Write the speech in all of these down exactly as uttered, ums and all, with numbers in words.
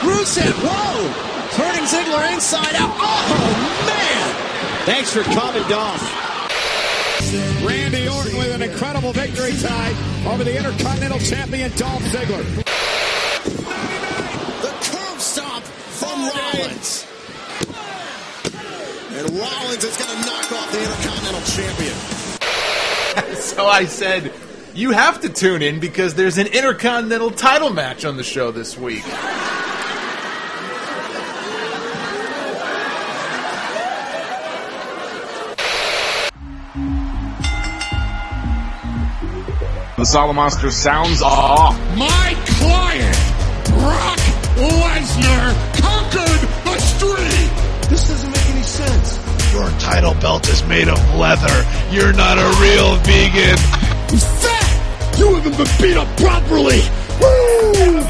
Rusev, whoa! Turning Ziggler inside out. Oh, man! Thanks for coming, Dolph. Randy Orton with an incredible victory tie over the Intercontinental Champion Dolph Ziggler. The curb stomp from Rollins. And Rollins is going to knock off the Intercontinental Champion. So I said, you have to tune in because there's an Intercontinental title match on the show this week. The Solid Monster sounds off. My client, Brock Lesnar, conquered the street. This doesn't make any sense. Your title belt is made of leather. You're not a real vegan. You fat! You haven't been beat up properly. Woo!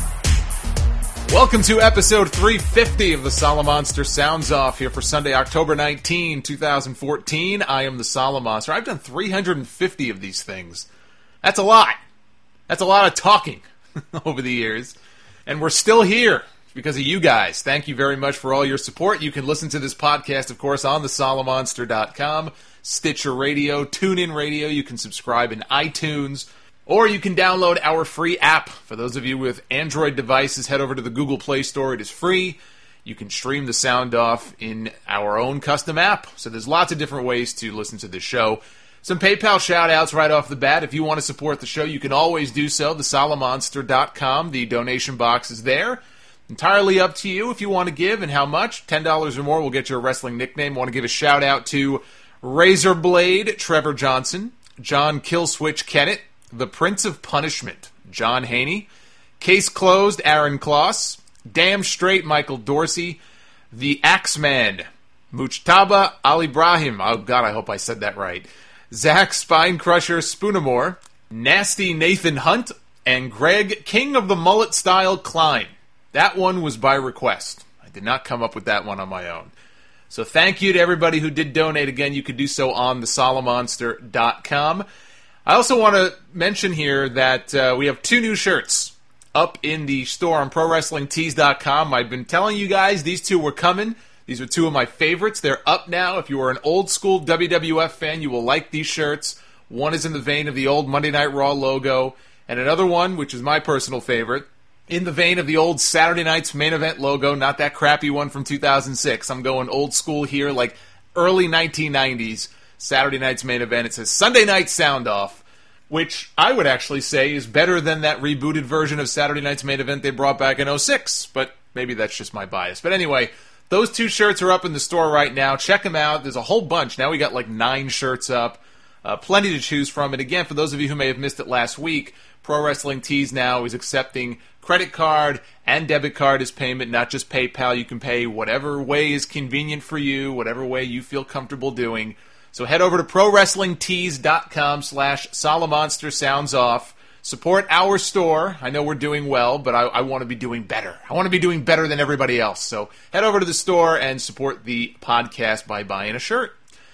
Welcome to episode three fifty of the Solid Monster Sounds Off here for Sunday, October nineteenth, twenty fourteen. I am the Solid Monster. I've done three hundred fifty of these things. That's a lot. That's a lot of talking over the years. And we're still here because of you guys. Thank you very much for all your support. You can listen to this podcast, of course, on the solid monster dot com, Stitcher Radio, TuneIn Radio. You can subscribe in iTunes, or you can download our free app. For those of you with Android devices, head over to the Google Play Store. It is free. You can stream the sound off in our own custom app. So there's lots of different ways to listen to this show. Some PayPal shout-outs right off the bat. If you want to support the show, you can always do so. the solid monster dot com. The donation box is there. Entirely up to you if you want to give and how much. ten dollars or more will get you a wrestling nickname. I want to give a shout-out to Razorblade, Trevor Johnson, John Killswitch Kennett, The Prince of Punishment, John Haney, Case Closed, Aaron Kloss, Damn Straight, Michael Dorsey, The Axeman, Mujtaba Al Ibrahim. Oh, God, I hope I said that right. Zach Spinecrusher Spoonamore, Nasty Nathan Hunt, and Greg King of the Mullet Style Klein. That one was by request. I did not come up with that one on my own. So thank you to everybody who did donate. Again, you could do so on the solid monster dot com. I also want to mention here that uh, we have two new shirts up in the store on pro wrestling tees dot com. I've been telling you guys these two were coming. These are two of my favorites. They're up now. If you are an old-school W W F fan, you will like these shirts. One is in the vein of the old Monday Night Raw logo, and another one, which is my personal favorite, in the vein of the old Saturday Night's Main Event logo, not that crappy one from two thousand six. I'm going old school here, like early nineteen nineties Saturday Night's Main Event. It says Sunday Night Sound Off, which I would actually say is better than that rebooted version of Saturday Night's Main Event they brought back in oh six, but maybe that's just my bias. But anyway, those two shirts are up in the store right now. Check them out. There's a whole bunch. Now we got like nine shirts up. Uh, plenty to choose from. And again, for those of you who may have missed it last week, Pro Wrestling Tees now is accepting credit card and debit card as payment, not just PayPal. You can pay whatever way is convenient for you, whatever way you feel comfortable doing. So head over to pro wrestling tees dot com slash Solomonster Sounds Off. Support our store. I know we're doing well, but I, I want to be doing better. I want to be doing better than everybody else. So head over to the store and support the podcast by buying a shirt.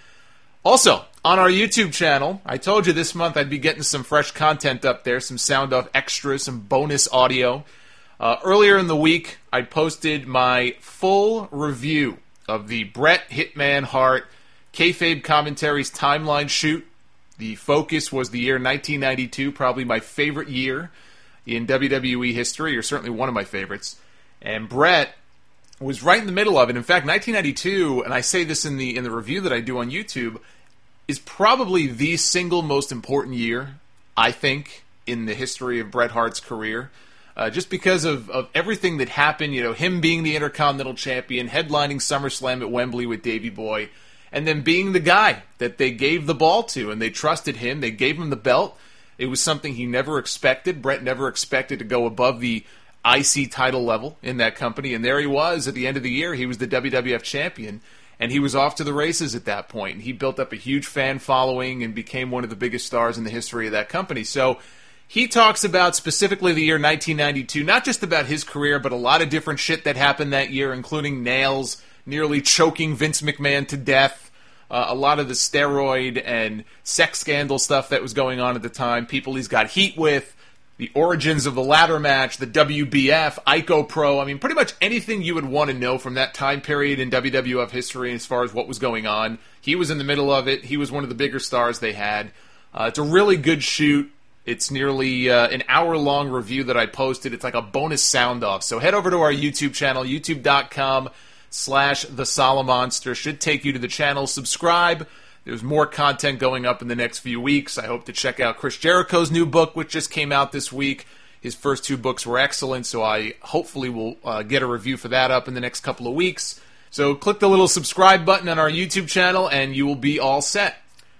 Also, on our YouTube channel, I told you this month I'd be getting some fresh content up there, some sound off extras, some bonus audio. Uh, earlier in the week, I posted my full review of the Bret Hitman Hart Kayfabe Commentaries Timeline Shoot. The focus was the year nineteen ninety-two, probably my favorite year in W W E history, or certainly one of my favorites. And Bret was right in the middle of it. In fact, nineteen ninety-two, and I say this in the in the review that I do on YouTube, is probably the single most important year, I think, in the history of Bret Hart's career. Uh, just because of, of everything that happened, you know, him being the Intercontinental Champion, headlining SummerSlam at Wembley with Davey Boy, and then being the guy that they gave the ball to, and they trusted him. They gave him the belt. It was something he never expected. Bret never expected to go above the I C title level in that company, and there he was at the end of the year. He was the W W F champion, and he was off to the races at that point. And he built up a huge fan following and became one of the biggest stars in the history of that company. So he talks about specifically the year nineteen ninety-two, not just about his career, but a lot of different shit that happened that year, including Nails nearly choking Vince McMahon to death, uh, a lot of the steroid and sex scandal stuff that was going on at the time, people he's got heat with, the origins of the ladder match, the W B F, Ico Pro. I mean, pretty much anything you would want to know from that time period in W W F history as far as what was going on. He was in the middle of it. He was one of the bigger stars they had. Uh, it's a really good shoot. It's nearly uh, an hour-long review that I posted. It's like a bonus sound-off. So head over to our YouTube channel, youtube.com slash The Solomonster. Should take you to the channel. Subscribe. There's more content going up in the next few weeks. I hope to check out Chris Jericho's new book, which just came out this week. His first two books were excellent, so I hopefully will uh, get a review for that up in the next couple of weeks. So click the little subscribe button on our YouTube channel, and you will be all set.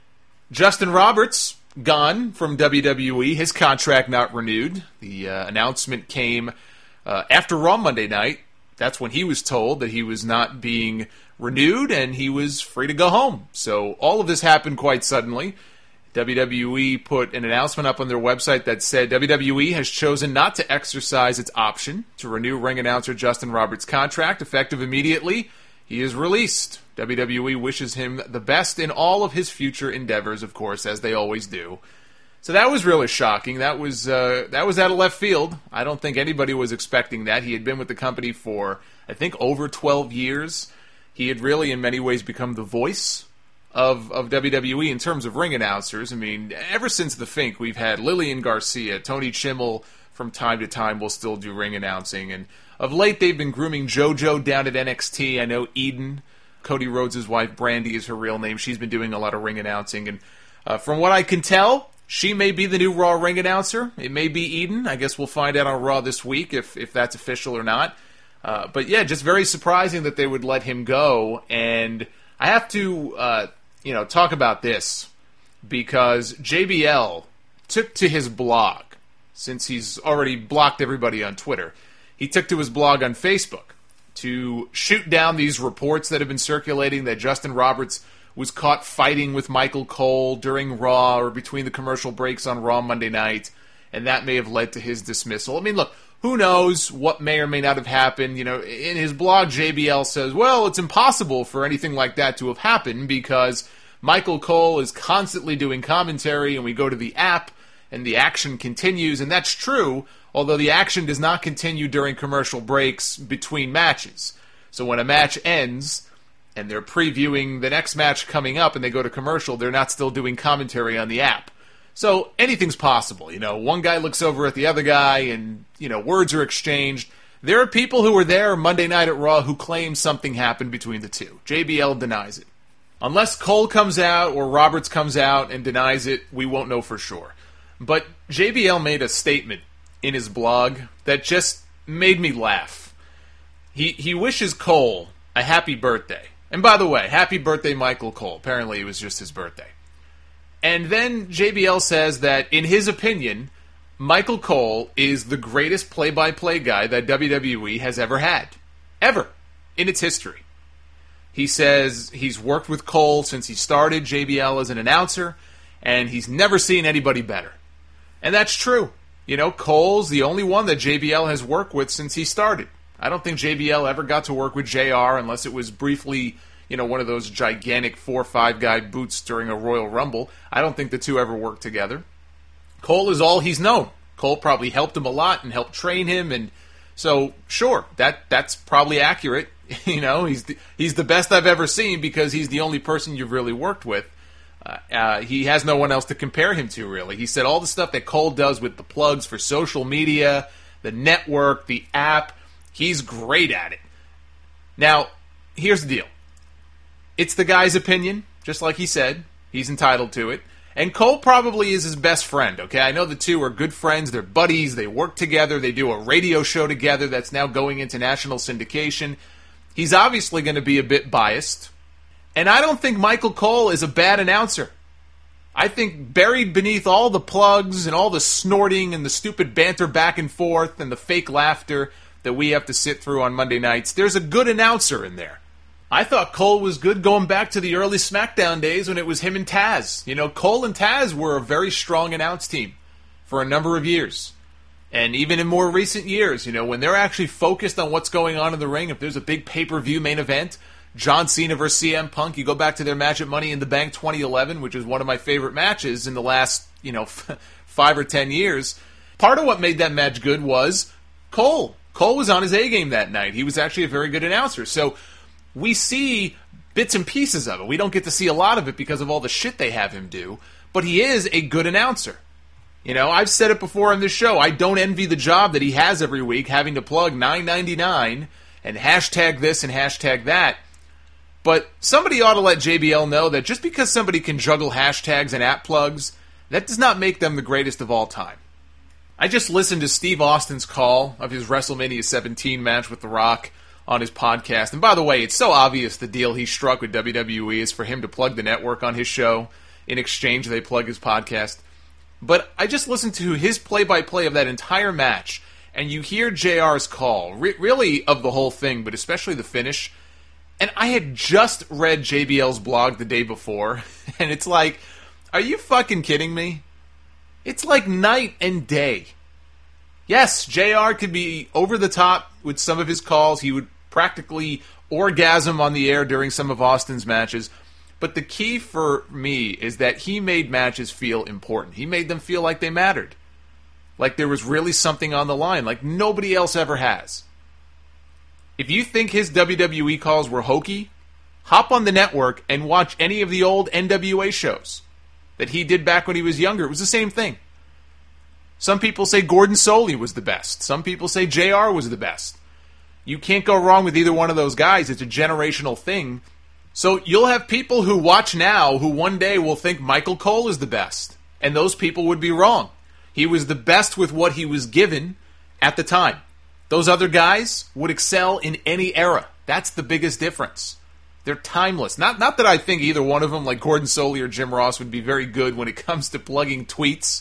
Justin Roberts, gone from W W E. His contract not renewed. The uh, announcement came uh, after Raw Monday night. That's when he was told that he was not being renewed, and he was free to go home. So all of this happened quite suddenly. W W E put an announcement up on their website that said W W E has chosen not to exercise its option to renew ring announcer Justin Roberts' contract. Effective immediately, he is released. W W E wishes him the best in all of his future endeavors, of course, as they always do. So that was really shocking. That was uh, that was out of left field. I don't think anybody was expecting that. He had been with the company for, I think, over twelve years. He had really, in many ways, become the voice of, of W W E in terms of ring announcers. I mean, ever since the Fink, we've had Lillian Garcia, Tony Chimmel from time to time will still do ring announcing. And of late, they've been grooming JoJo down at N X T. I know Eden, Cody Rhodes' wife, Brandy is her real name. She's been doing a lot of ring announcing. And uh, from what I can tell, she may be the new Raw ring announcer. It may be Eden. I guess we'll find out on Raw this week if, if that's official or not. Uh, but yeah, just very surprising that they would let him go. And I have to, uh, you know, talk about this because J B L took to his blog, since he's already blocked everybody on Twitter. He took to his blog on Facebook to shoot down these reports that have been circulating that Justin Roberts was caught fighting with Michael Cole during Raw or between the commercial breaks on Raw Monday night, and that may have led to his dismissal. I mean, look, who knows what may or may not have happened. You know, in his blog, J B L says, well, it's impossible for anything like that to have happened because Michael Cole is constantly doing commentary, and we go to the app, and the action continues, and that's true, although the action does not continue during commercial breaks between matches. So when a match ends, and they're previewing the next match coming up, and they go to commercial, they're not still doing commentary on the app. So anything's possible. You know, one guy looks over at the other guy and, you know, words are exchanged. There are people who were there Monday night at Raw who claim something happened between the two. J B L denies it. Unless Cole comes out or Roberts comes out and denies it, we won't know for sure. But J B L made a statement in his blog that just made me laugh. He he wishes Cole a happy birthday. And by the way, happy birthday, Michael Cole. Apparently it was just his birthday. And then J B L says that, in his opinion, Michael Cole is the greatest play-by-play guy that W W E has ever had. Ever. In its history. He says he's worked with Cole since he started J B L as an announcer, and he's never seen anybody better. And that's true. You know, Cole's the only one that J B L has worked with since he started. I don't think J B L ever got to work with J R unless it was briefly, you know, one of those gigantic four or five guy boots during a Royal Rumble. I don't think the two ever worked together. Cole is all he's known. Cole probably helped him a lot and helped train him, and so sure, that that's probably accurate. You know, he's the, he's the best I've ever seen because he's the only person you've really worked with. Uh, uh, he has no one else to compare him to, really. He said all the stuff that Cole does with the plugs for social media, the network, the app, he's great at it. Now, here's the deal. It's the guy's opinion, just like he said. He's entitled to it. And Cole probably is his best friend, okay? I know the two are good friends. They're buddies. They work together. They do a radio show together that's now going into national syndication. He's obviously going to be a bit biased. And I don't think Michael Cole is a bad announcer. I think buried beneath all the plugs and all the snorting and the stupid banter back and forth and the fake laughter that we have to sit through on Monday nights, there's a good announcer in there. I thought Cole was good going back to the early SmackDown days when it was him and Taz. You know, Cole and Taz were a very strong announce team for a number of years. And even in more recent years, you know, when they're actually focused on what's going on in the ring, if there's a big pay-per-view main event, John Cena versus C M Punk, you go back to their match at Money in the Bank twenty eleven, which is one of my favorite matches in the last, you know, five or ten years. Part of what made that match good was Cole. Cole was on his A game that night. He was actually a very good announcer. So we see bits and pieces of it. We don't get to see a lot of it because of all the shit they have him do, but he is a good announcer. You know, I've said it before on this show. I don't envy the job that he has every week, having to plug nine ninety-nine and hashtag this and hashtag that. But somebody ought to let J B L know that just because somebody can juggle hashtags and app plugs, that does not make them the greatest of all time. I just listened to Steve Austin's call of his WrestleMania seventeen match with The Rock on his podcast. And by the way, it's so obvious the deal he struck with W W E is for him to plug the network on his show. In exchange, they plug his podcast. But I just listened to his play-by-play of that entire match, and you hear J R's call, re- really of the whole thing, but especially the finish. And I had just read J B L's blog the day before, and it's like, are you fucking kidding me? It's like night and day. Yes, J R could be over the top with some of his calls. He would practically orgasm on the air during some of Austin's matches. But the key for me is that he made matches feel important. He made them feel like they mattered. Like there was really something on the line, like nobody else ever has. If you think his W W E calls were hokey, hop on the network and watch any of the old N W A shows that he did back when he was younger. It was the same thing. Some people say Gordon Solie was the best. Some people say J R was the best. You can't go wrong with either one of those guys. It's a generational thing. So you'll have people who watch now who one day will think Michael Cole is the best. And those people would be wrong. He was the best with what he was given at the time. Those other guys would excel in any era. That's the biggest difference. They're timeless. Not not that I think either one of them, like Gordon Solie or Jim Ross, would be very good when it comes to plugging tweets.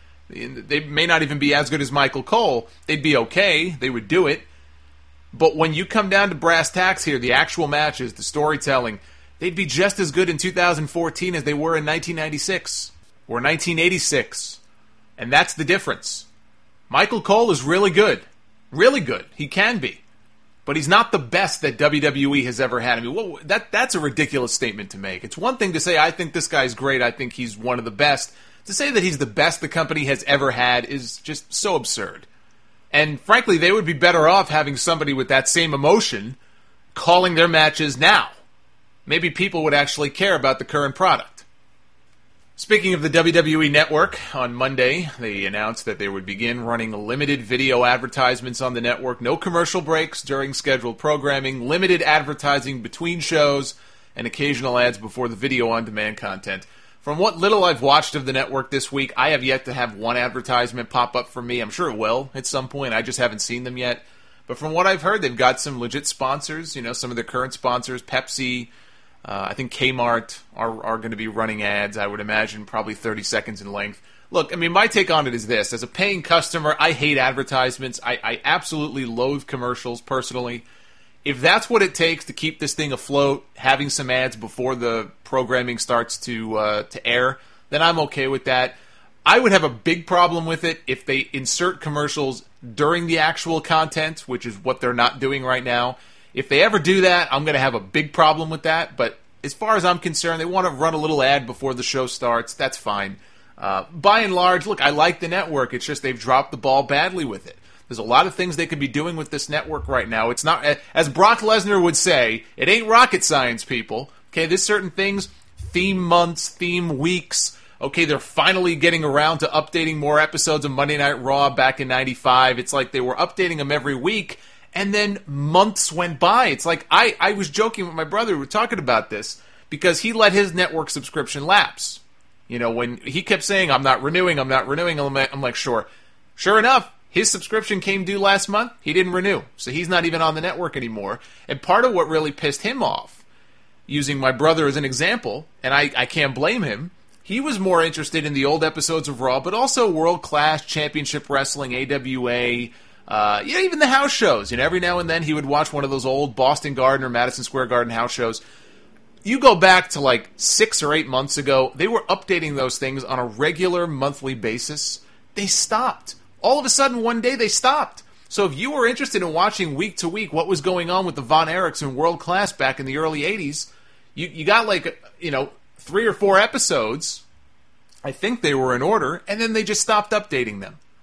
They may not even be as good as Michael Cole. They'd be okay. They would do it. But when you come down to brass tacks here, the actual matches, the storytelling, they'd be just as good in two thousand fourteen as they were in nineteen ninety-six or nineteen eighty-six. And that's the difference. Michael Cole is really good. Really good. He can be. But he's not the best that W W E has ever had. I mean, well, that that's a ridiculous statement to make. It's one thing to say, I think this guy's great, I think he's one of the best. To say that he's the best the company has ever had is just so absurd. And frankly, they would be better off having somebody with that same emotion calling their matches now. Maybe people would actually care about the current product. Speaking of the W W E Network, on Monday, they announced that they would begin running limited video advertisements on the network. No commercial breaks during scheduled programming, limited advertising between shows, and occasional ads before the video-on-demand content. From what little I've watched of the network this week, I have yet to have one advertisement pop up for me. I'm sure it will at some point. I just haven't seen them yet. But from what I've heard, they've got some legit sponsors. You know, some of their current sponsors, Pepsi, uh, I think Kmart are, are going to be running ads, I would imagine, probably thirty seconds in length. Look, I mean, my take on it is this. As a paying customer, I hate advertisements. I, I absolutely loathe commercials, personally. If that's what it takes to keep this thing afloat, having some ads before the programming starts to uh, to air, then I'm okay with that. I would have a big problem with it if they insert commercials during the actual content, which is what they're not doing right now. If they ever do that, I'm going to have a big problem with that. But as far as I'm concerned, they want to run a little ad before the show starts. That's fine. Uh, by and large, look, I like the network. It's just they've dropped the ball badly with it. There's a lot of things they could be doing with this network right now. It's not, as Brock Lesnar would say, it ain't rocket science, people. Okay, there's certain things, theme months, theme weeks. Okay, they're finally getting around to updating more episodes of Monday Night Raw back in ninety-five. It's like they were updating them every week, and then months went by. It's like, I, I was joking with my brother, we were talking about this, because he let his network subscription lapse. You know, when he kept saying, I'm not renewing, I'm not renewing, I'm like, I'm like sure. Sure enough, his subscription came due last month. He didn't renew. So he's not even on the network anymore. And part of what really pissed him off, using my brother as an example, and I, I can't blame him, he was more interested in the old episodes of Raw, but also world-class championship wrestling, A W A, uh, yeah, even the house shows. You know, every now and then he would watch one of those old Boston Garden or Madison Square Garden house shows. You go back to like six or eight months ago, they were updating those things on a regular monthly basis. They stopped. All of a sudden, one day, they stopped. So if you were interested in watching week to week what was going on with the Von Erichs in World Class back in the early eighties, you, you got like, you know, three or four episodes. I think they were in order, and then they just stopped updating them.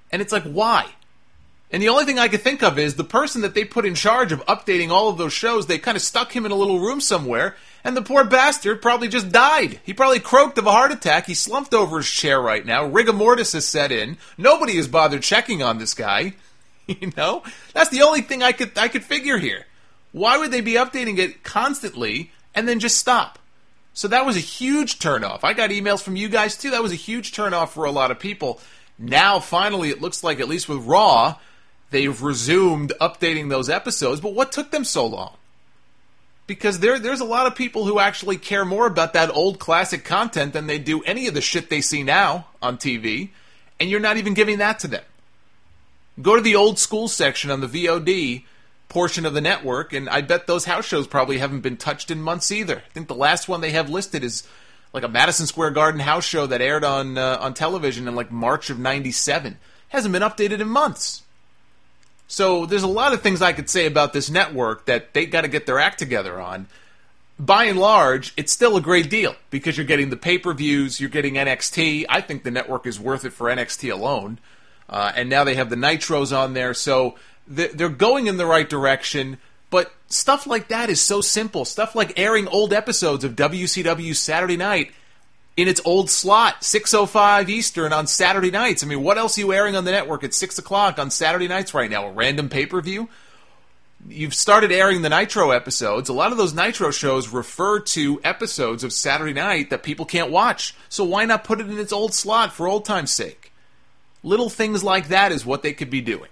And it's like, why? And the only thing I could think of is the person that they put in charge of updating all of those shows, they kind of stuck him in a little room somewhere, and the poor bastard probably just died. He probably croaked of a heart attack. He's slumped over his chair right now. Rigor mortis has set in. Nobody has bothered checking on this guy. You know? That's the only thing I could I could figure here. Why would they be updating it constantly and then just stop? So that was a huge turnoff. I got emails from you guys too. That was a huge turnoff for a lot of people. Now, finally, it looks like, at least with Raw, they've resumed updating those episodes. But what took them so long? Because there, there's a lot of people who actually care more about that old classic content than they do any of the shit they see now on T V. And you're not even giving that to them. Go to the old school section on the V O D portion of the network, and I bet those house shows probably haven't been touched in months either. I think the last one they have listed is like a Madison Square Garden house show that aired on uh, on television in like March of ninety-seven. Hasn't been updated in months. So there's a lot of things I could say about this network that they got to get their act together on. By and large, it's still a great deal because you're getting the pay-per-views, you're getting N X T. I think the network is worth it for N X T alone. Uh, and now they have the Nitros on there, so they're going in the right direction. But stuff like that is so simple. Stuff like airing old episodes of W C W Saturday Night in its old slot, six oh five Eastern on Saturday nights. I mean, what else are you airing on the network at six o'clock on Saturday nights right now? A random pay-per-view? You've started airing the Nitro episodes. A lot of those Nitro shows refer to episodes of Saturday night that people can't watch. So why not put it in its old slot for old time's sake? Little things like that is what they could be doing.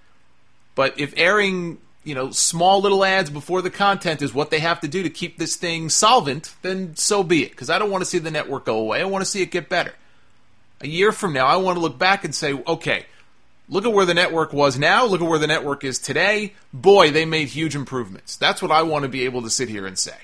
But if airing, you know, small little ads before the content is what they have to do to keep this thing solvent, then so be it. Because I don't want to see the network go away. I want to see it get better. A year from now, I want to look back and say, okay, look at where the network was now. Look at where the network is today. Boy, they made huge improvements. That's what I want to be able to sit here and say.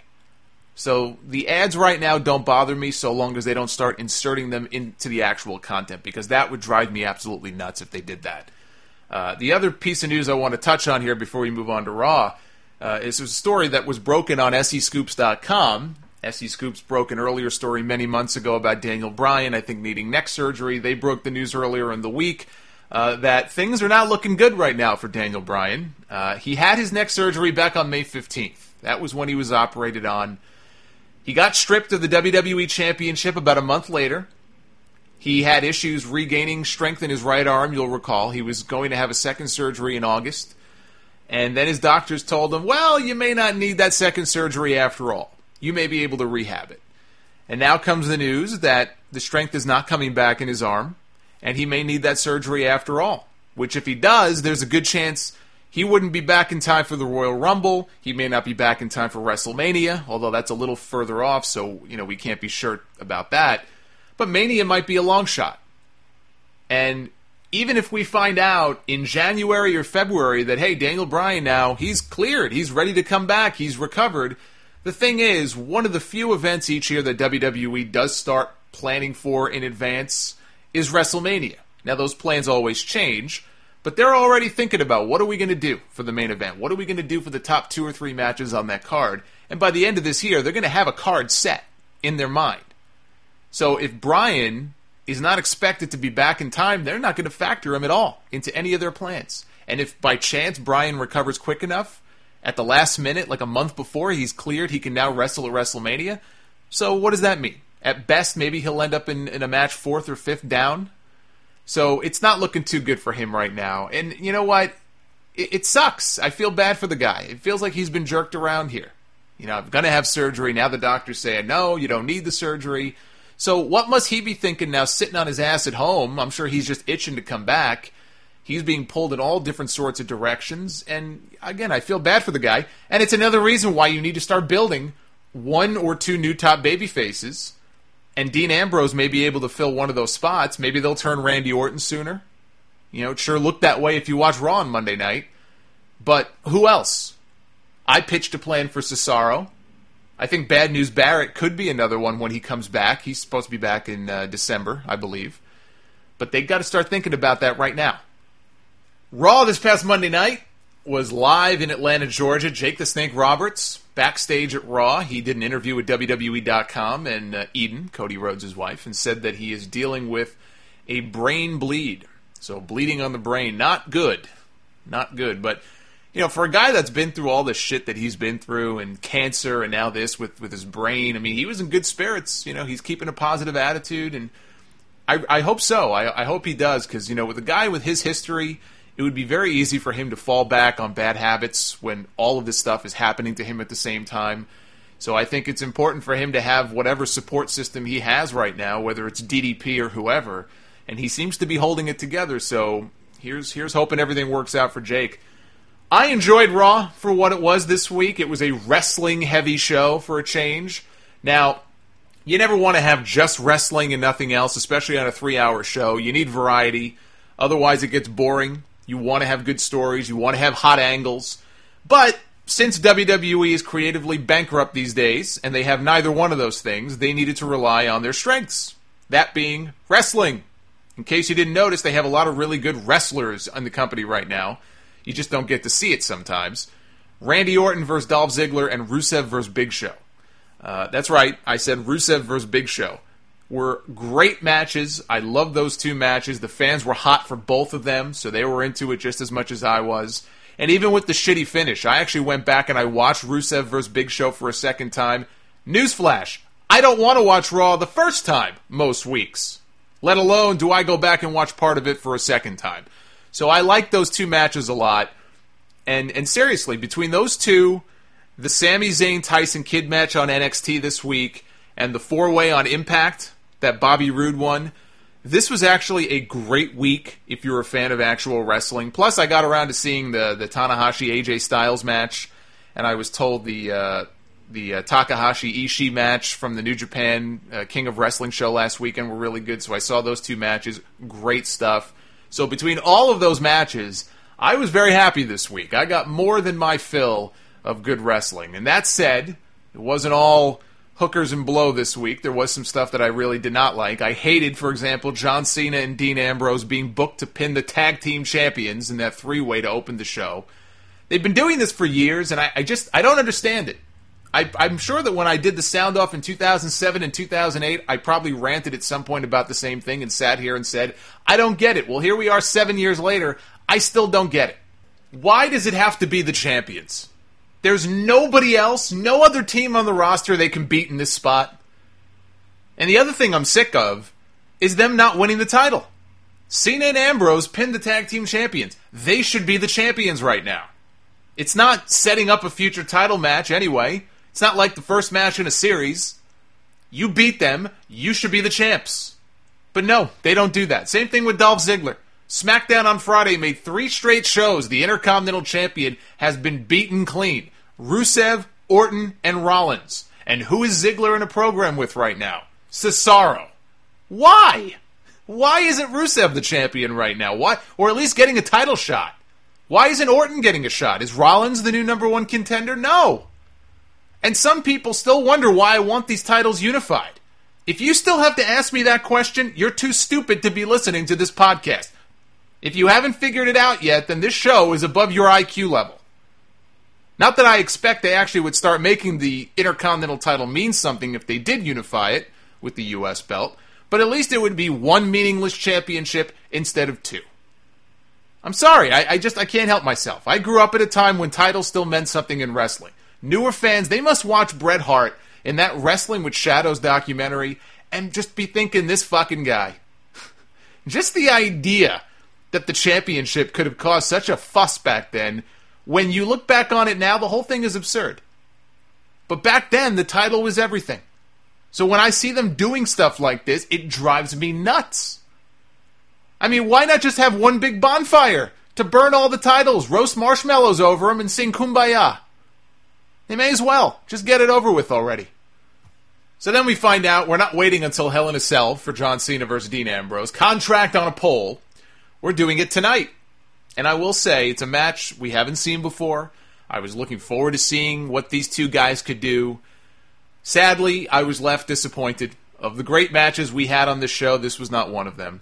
So the ads right now don't bother me so long as they don't start inserting them into the actual content, because that would drive me absolutely nuts if they did that. Uh, the other piece of news I want to touch on here before we move on to Raw uh, is a story that was broken on S E Scoops dot com. S E Scoops broke an earlier story many months ago about Daniel Bryan, I think, needing neck surgery. They broke the news earlier in the week uh, that things are not looking good right now for Daniel Bryan. Uh, he had his neck surgery back on May fifteenth. That was when he was operated on. He got stripped of the W W E Championship about a month later. He had issues regaining strength in his right arm, you'll recall. He was going to have a second surgery in August. And then his doctors told him, well, you may not need that second surgery after all. You may be able to rehab it. And now comes the news that the strength is not coming back in his arm, and he may need that surgery after all. Which, if he does, there's a good chance he wouldn't be back in time for the Royal Rumble. He may not be back in time for WrestleMania, although that's a little further off, so you know we can't be sure about that. But Mania might be a long shot. And even if we find out in January or February that, hey, Daniel Bryan now, he's cleared, he's ready to come back, he's recovered, the thing is, one of the few events each year that W W E does start planning for in advance is WrestleMania. Now, those plans always change, but they're already thinking about what are we going to do for the main event? What are we going to do for the top two or three matches on that card? And by the end of this year, they're going to have a card set in their mind. So if Bryan is not expected to be back in time, they're not going to factor him at all into any of their plans. And if by chance Bryan recovers quick enough, at the last minute, like a month before he's cleared, he can now wrestle at WrestleMania. So what does that mean? At best, maybe he'll end up in, in a match fourth or fifth down. So it's not looking too good for him right now. And you know what? It, it sucks. I feel bad for the guy. It feels like he's been jerked around here. You know, I'm going to have surgery. Now the doctor's saying, no, you don't need the surgery. So what must he be thinking now sitting on his ass at home? I'm sure he's just itching to come back. He's being pulled in all different sorts of directions. And again, I feel bad for the guy. And it's another reason why you need to start building one or two new top baby faces. And Dean Ambrose may be able to fill one of those spots. Maybe they'll turn Randy Orton sooner. You know, it sure looked that way if you watch Raw on Monday night. But who else? I pitched a plan for Cesaro. I think Bad News Barrett could be another one when he comes back. He's supposed to be back in uh, December, I believe. But they've got to start thinking about that right now. Raw this past Monday night was live in Atlanta, Georgia. Jake the Snake Roberts, backstage at Raw. He did an interview with W W E dot com and uh, Eden, Cody Rhodes' wife, and said that he is dealing with a brain bleed. So bleeding on the brain, not good. Not good. But, you know, for a guy that's been through all the shit that he's been through, and cancer, and now this with, with his brain, I mean, he was in good spirits. You know, he's keeping a positive attitude, and I, I hope so. I, I hope he does, because, you know, with a guy with his history, it would be very easy for him to fall back on bad habits when all of this stuff is happening to him at the same time. So I think it's important for him to have whatever support system he has right now, whether it's D D P or whoever, and he seems to be holding it together. So here's here's hoping everything works out for Jake. I enjoyed Raw for what it was this week. It was a wrestling-heavy show for a change. Now, you never want to have just wrestling and nothing else, especially on a three-hour show. You need variety. Otherwise, it gets boring. You want to have good stories. You want to have hot angles. But since W W E is creatively bankrupt these days, and they have neither one of those things, they needed to rely on their strengths. That being wrestling. In case you didn't notice, they have a lot of really good wrestlers in the company right now. You just don't get to see it sometimes. Randy Orton versus Dolph Ziggler and Rusev versus Big Show. Uh, that's right, I said Rusev versus Big Show. Were great matches. I love those two matches. The fans were hot for both of them, so they were into it just as much as I was. And even with the shitty finish, I actually went back and I watched Rusev versus Big Show for a second time. Newsflash, I don't want to watch Raw the first time most weeks. Let alone do I go back and watch part of it for a second time. So I like those two matches a lot. And and seriously, between those two, the Sami Zayn-Tyson Kidd match on N X T this week, and the four-way on Impact, that Bobby Roode one, this was actually a great week if you're a fan of actual wrestling. Plus, I got around to seeing the, the Tanahashi-A J Styles match, and I was told the uh, the uh, Takahashi-Ishii match from the New Japan uh, King of Wrestling show last weekend were really good, so I saw those two matches. Great stuff. So between all of those matches, I was very happy this week. I got more than my fill of good wrestling. And that said, it wasn't all hookers and blow this week. There was some stuff that I really did not like. I hated, for example, John Cena and Dean Ambrose being booked to pin the tag team champions in that three-way to open the show. They've been doing this for years, and I, I just, I don't understand it. I, I'm sure that when I did the sound off in two thousand seven and two thousand eight, I probably ranted at some point about the same thing and sat here and said, I don't get it. Well, here we are seven years later. I still don't get it. Why does it have to be the champions? There's nobody else, no other team on the roster they can beat in this spot. And the other thing I'm sick of is them not winning the title. Cena and Ambrose pinned the tag team champions. They should be the champions right now. It's not setting up a future title match anyway. It's not like the first match in a series. You beat them, you should be the champs. But no, they don't do that. Same thing with Dolph Ziggler. SmackDown on Friday made three straight shows. The Intercontinental Champion has been beaten clean. Rusev, Orton, and Rollins. And who is Ziggler in a program with right now? Cesaro. Why? Why isn't Rusev the champion right now? Why? Or at least getting a title shot. Why isn't Orton getting a shot? Is Rollins the new number one contender? No. And some people still wonder why I want these titles unified. If you still have to ask me that question, you're too stupid to be listening to this podcast. If you haven't figured it out yet, then this show is above your I Q level. Not that I expect they actually would start making the Intercontinental title mean something if they did unify it with the U S belt, but at least it would be one meaningless championship instead of two. I'm sorry, I, I just I can't help myself. I grew up at a time when titles still meant something in wrestling. Newer fans, they must watch Bret Hart in that Wrestling with Shadows documentary and just be thinking, this fucking guy. Just the idea that the championship could have caused such a fuss back then, when you look back on it now, the whole thing is absurd. But back then, the title was everything. So when I see them doing stuff like this, it drives me nuts. I mean, why not just have one big bonfire to burn all the titles, roast marshmallows over them, and sing Kumbaya? They may as well. Just get it over with already. So then we find out we're not waiting until Hell in a Cell for John Cena versus Dean Ambrose. Contract on a pole. We're doing it tonight. And I will say, it's a match we haven't seen before. I was looking forward to seeing what these two guys could do. Sadly, I was left disappointed. Of the great matches we had on this show, this was not one of them.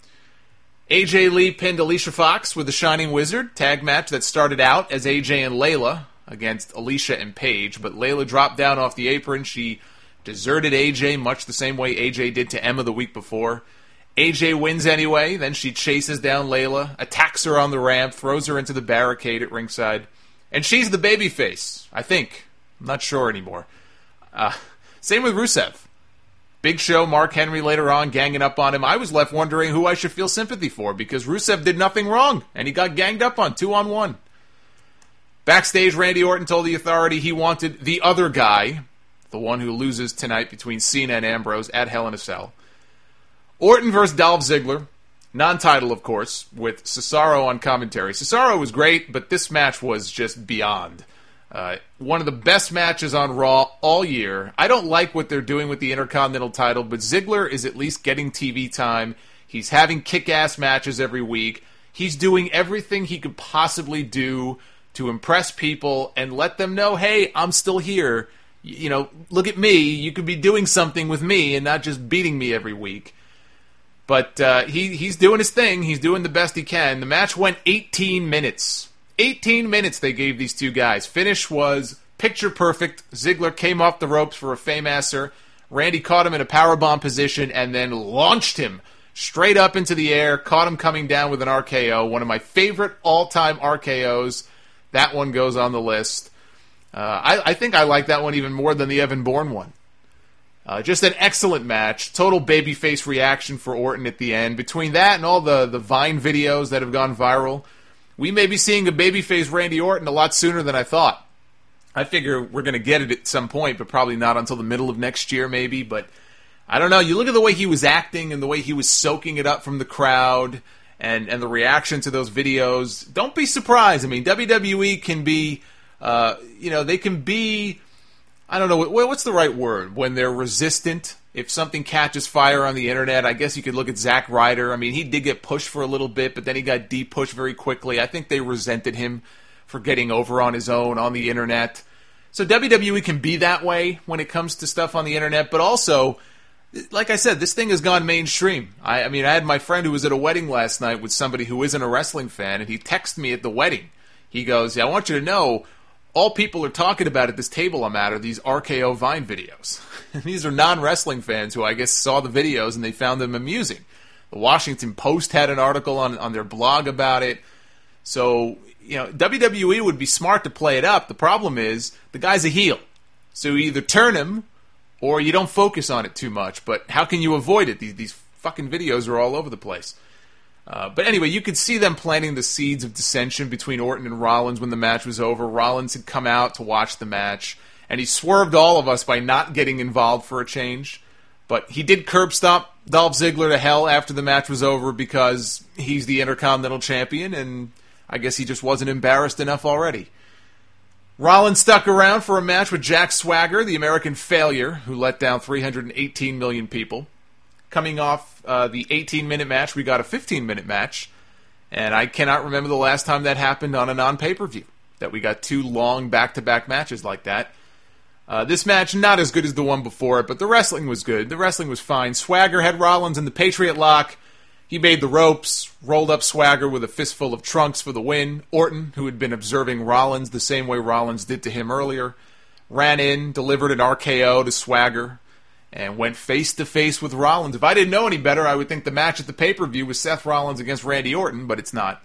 A J Lee pinned Alicia Fox with the Shining Wizard, tag match that started out as A J and Layla against Alicia and Paige, but Layla dropped down off the apron. She deserted A J much the same way A J did to Emma the week before. A J wins anyway, then she chases down Layla, attacks her on the ramp, throws her into the barricade at ringside, and she's the babyface, I think. I'm not sure anymore. Uh, same with Rusev. Big Show, Mark Henry later on ganging up on him. I was left wondering who I should feel sympathy for because Rusev did nothing wrong, and he got ganged up on two on one. Backstage, Randy Orton told the Authority he wanted the other guy, the one who loses tonight between Cena and Ambrose at Hell in a Cell. Orton versus Dolph Ziggler, non-title of course, with Cesaro on commentary. Cesaro was great, but this match was just beyond. Uh, one of the best matches on Raw all year. I don't like what they're doing with the Intercontinental title, but Ziggler is at least getting T V time. He's having kick-ass matches every week. He's doing everything he could possibly do to impress people and let them know, hey, I'm still here. You know, look at me. You could be doing something with me and not just beating me every week. But uh, he he's doing his thing. He's doing the best he can. The match went eighteen minutes. eighteen minutes they gave these two guys. Finish was picture perfect. Ziggler came off the ropes for a Fame-asser. Randy caught him in a powerbomb position and then launched him straight up into the air. Caught him coming down with an R K O. One of my favorite all-time R K Os. That one goes on the list. Uh, I, I think I like that one even more than the Evan Bourne one. Uh, just an excellent match. Total babyface reaction for Orton at the end. Between that and all the, the Vine videos that have gone viral, we may be seeing a babyface Randy Orton a lot sooner than I thought. I figure we're going to get it at some point, but probably not until the middle of next year maybe. But I don't know. You look at the way he was acting and the way he was soaking it up from the crowd and, and the reaction to those videos. Don't be surprised. I mean, W W E can be, uh, you know, they can be... I don't know, what's the right word? When they're resistant, if something catches fire on the internet, I guess you could look at Zack Ryder. I mean, he did get pushed for a little bit, but then he got de-pushed very quickly. I think they resented him for getting over on his own on the internet. So W W E can be that way when it comes to stuff on the internet, but also, like I said, this thing has gone mainstream. I, I mean, I had my friend who was at a wedding last night with somebody who isn't a wrestling fan, and he texted me at the wedding. He goes, yeah, I want you to know, all people are talking about at this table I'm at are these R K O Vine videos. These are non-wrestling fans who I guess saw the videos and they found them amusing. The Washington Post had an article on, on their blog about it. So, you know, W W E would be smart to play it up. The problem is the guy's a heel. So you either turn him or you don't focus on it too much. But how can you avoid it? These, these fucking videos are all over the place. Uh, but anyway, you could see them planting the seeds of dissension between Orton and Rollins when the match was over. Rollins had come out to watch the match, and he swerved all of us by not getting involved for a change. But he did curb stomp Dolph Ziggler to hell after the match was over because he's the Intercontinental Champion, and I guess he just wasn't embarrassed enough already. Rollins stuck around for a match with Jack Swagger, the American failure, who let down three hundred eighteen million people. Coming off uh, the eighteen-minute match, we got a fifteen-minute match, and I cannot remember the last time that happened on a non-pay-per-view, that we got two long back-to-back matches like that. Uh, this match, not as good as the one before it, but the wrestling was good. The wrestling was fine. Swagger had Rollins in the Patriot Lock. He made the ropes, rolled up Swagger with a fistful of trunks for the win. Orton, who had been observing Rollins the same way Rollins did to him earlier, ran in, delivered an R K O to Swagger, and went face-to-face with Rollins. If I didn't know any better, I would think the match at the pay-per-view was Seth Rollins against Randy Orton, but it's not.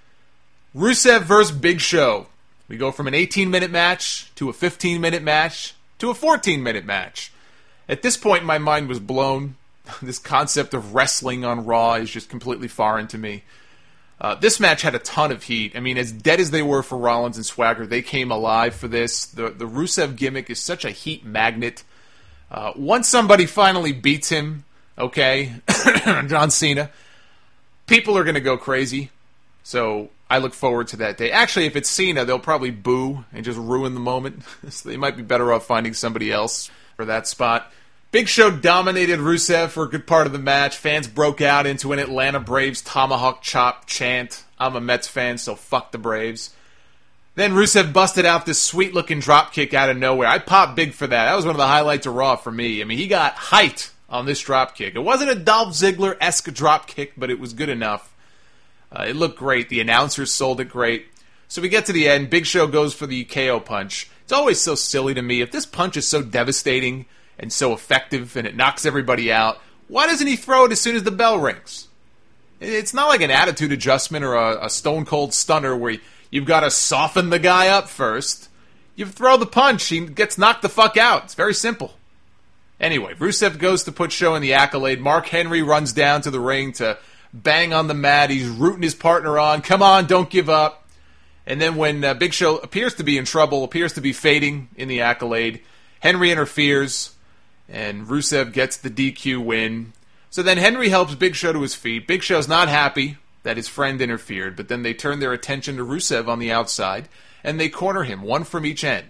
Rusev versus Big Show. We go from an eighteen-minute match to a fifteen-minute match to a fourteen-minute match. At this point, my mind was blown. This concept of wrestling on Raw is just completely foreign to me. Uh, this match had a ton of heat. I mean, as dead as they were for Rollins and Swagger, they came alive for this. The, the Rusev gimmick is such a heat magnet. Uh, once somebody finally beats him, okay, John Cena, people are going to go crazy. So I look forward to that day. Actually, if it's Cena, they'll probably boo and just ruin the moment. So they might be better off finding somebody else for that spot. Big Show dominated Rusev for a good part of the match. Fans broke out into an Atlanta Braves tomahawk chop chant. I'm a Mets fan, so fuck the Braves. Then Rusev busted out this sweet-looking dropkick out of nowhere. I popped big for that. That was one of the highlights of Raw for me. I mean, he got hyped on this dropkick. It wasn't a Dolph Ziggler-esque dropkick, but it was good enough. Uh, it looked great. The announcers sold it great. So we get to the end. Big Show goes for the K O punch. It's always so silly to me. If this punch is so devastating and so effective and it knocks everybody out, Why doesn't he throw it as soon as the bell rings? It's not like an attitude adjustment or a, a stone cold stunner where you've got to soften the guy up first. You throw the punch, he gets knocked the fuck out. It's very simple. Anyway, Rusev goes to put Show in the accolade. Mark Henry runs down to the ring to bang on the mat. He's rooting his partner on. Come on, don't give up. And then when uh, Big Show appears to be in trouble, appears to be fading in the accolade, Henry interferes, and Rusev gets the D Q win. So then Henry helps Big Show to his feet. Big Show's not happy that his friend interfered, but then they turn their attention to Rusev on the outside, and they corner him, one from each end.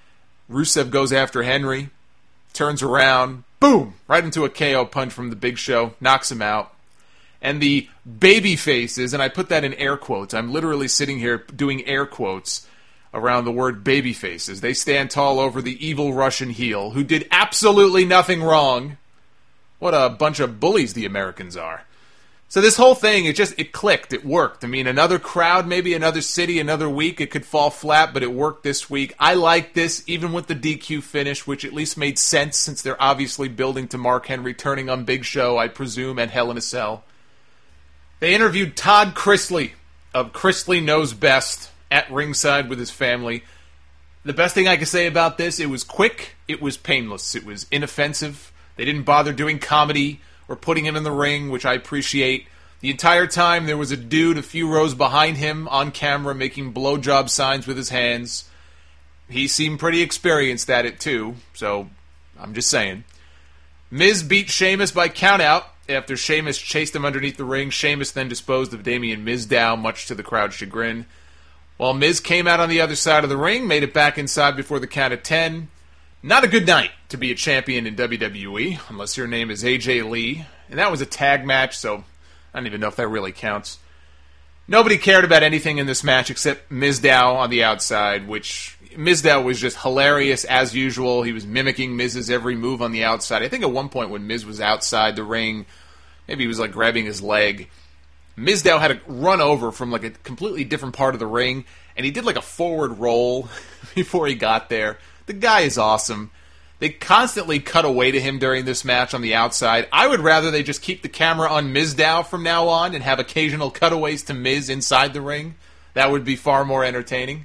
Rusev goes after Henry, turns around, boom, right into a K O punch from the Big Show, knocks him out. And the baby faces, and I put that in air quotes, I'm literally sitting here doing air quotes around the word baby faces. They stand tall over the evil Russian heel, who did absolutely nothing wrong. What a bunch of bullies the Americans are. So this whole thing, it just, it clicked, it worked. I mean, another crowd, maybe another city, another week, it could fall flat, but it worked this week. I like this, even with the D Q finish, which at least made sense since they're obviously building to Mark Henry turning on Big Show, I presume, at Hell in a Cell. They interviewed Todd Chrisley of Chrisley Knows Best at ringside with his family. The best thing I can say about this, it was quick, it was painless, it was inoffensive. They didn't bother doing comedy or putting him in the ring, which I appreciate. The entire time there was a dude a few rows behind him on camera making blowjob signs with his hands. He seemed pretty experienced at it too, so I'm just saying. Miz beat Sheamus by countout after Sheamus chased him underneath the ring. Sheamus then disposed of Damien Mizdow, much to the crowd's chagrin. While Miz came out on the other side of the ring, made it back inside before the count of ten. Not a good night to be a champion in W W E, unless your name is A J Lee. And that was a tag match, so I don't even know if that really counts. Nobody cared about anything in this match except Mizdow on the outside, which Mizdow was just hilarious as usual. He was mimicking Miz's every move on the outside. I think at one point when Miz was outside the ring, maybe he was like grabbing his leg, Mizdow had to run over from like a completely different part of the ring, and he did like a forward roll before he got there. The guy is awesome. They constantly cut away to him during this match on the outside. I would rather they just keep the camera on Mizdow from now on and have occasional cutaways to Miz inside the ring. That would be far more entertaining.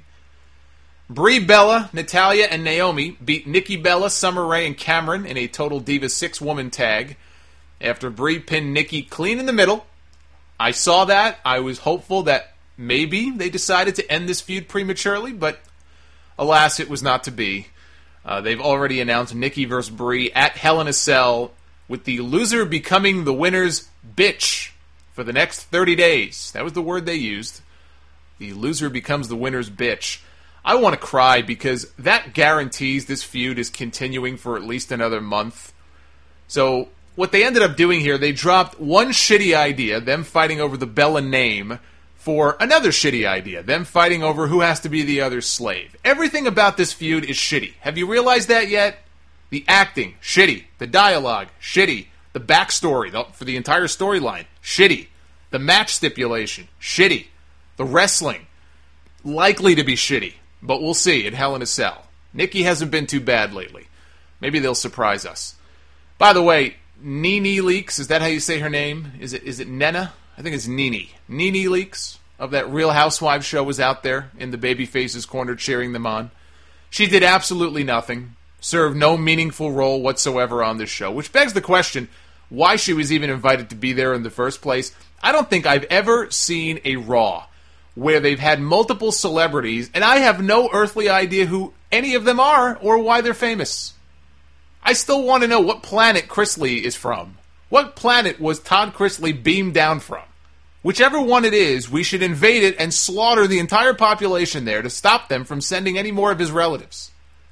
Brie Bella, Natalya, and Naomi beat Nikki Bella, Summer Rae, and Cameron in a Total Divas six-woman tag after Brie pinned Nikki clean in the middle. I saw that. I was hopeful that maybe they decided to end this feud prematurely, but alas, it was not to be. Uh, they've already announced Nikki versus Brie at Hell in a Cell, with the loser becoming the winner's bitch for the next thirty days. That was the word they used. The loser becomes the winner's bitch. I want to cry because that guarantees this feud is continuing for at least another month. So what they ended up doing here, they dropped one shitty idea, them fighting over the Bella name, for another shitty idea, them fighting over who has to be the other slave. Everything about this feud is shitty. Have you realized that yet? The acting, shitty. The dialogue, shitty. The backstory for the entire storyline, shitty. The match stipulation, shitty. The wrestling, likely to be shitty. But we'll see at Hell in a Cell. Nikki hasn't been too bad lately. Maybe they'll surprise us. By the way, Nene Leakes, is that how you say her name? Is it is it Nena? I think it's Nene. Nene Leakes of that Real Housewives show was out there in the babyfaces corner cheering them on. She did absolutely nothing, served no meaningful role whatsoever on this show, which begs the question why she was even invited to be there in the first place. I don't think I've ever seen a Raw where they've had multiple celebrities, and I have no earthly idea who any of them are or why they're famous. I still want to know what planet Chrisley is from. What planet was Todd Chrisley beamed down from? Whichever one it is, we should invade it and slaughter the entire population there to stop them from sending any more of his relatives.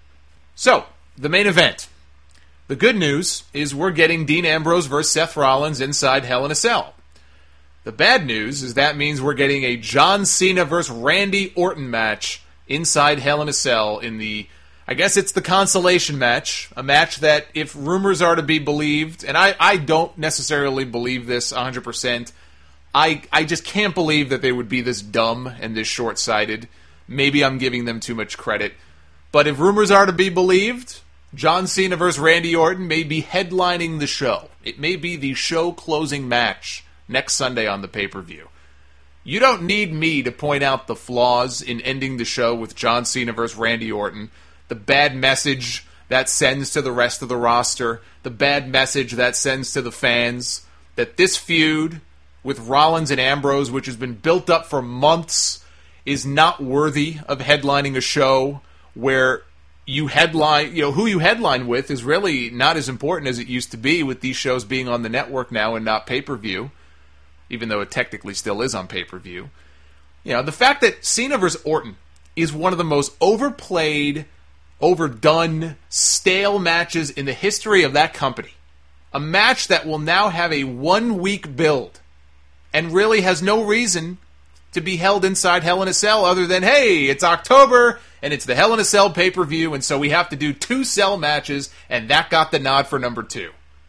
So, the main event. The good news is we're getting Dean Ambrose versus Seth Rollins inside Hell in a Cell. The bad news is that means we're getting a John Cena versus Randy Orton match inside Hell in a Cell in the, I guess it's the consolation match, a match that, if rumors are to be believed, and I, I don't necessarily believe this one hundred percent, I, I just can't believe that they would be this dumb and this short-sighted. Maybe I'm giving them too much credit. But if rumors are to be believed, John Cena versus Randy Orton may be headlining the show. It may be the show-closing match next Sunday on the pay-per-view. You don't need me to point out the flaws in ending the show with John Cena versus Randy Orton, the bad message that sends to the rest of the roster, the bad message that sends to the fans, that this feud with Rollins and Ambrose, which has been built up for months, is not worthy of headlining a show where you headline, you know, who you headline with is really not as important as it used to be with these shows being on the network now and not pay-per-view, even though it technically still is on pay-per-view. You know, the fact that Cena versus Orton is one of the most overplayed, overdone, stale matches in the history of that company. A match that will now have a one-week build and really has no reason to be held inside Hell in a Cell other than, hey, it's October and it's the Hell in a Cell pay-per-view, and so we have to do two cell matches, and that got the nod for number two.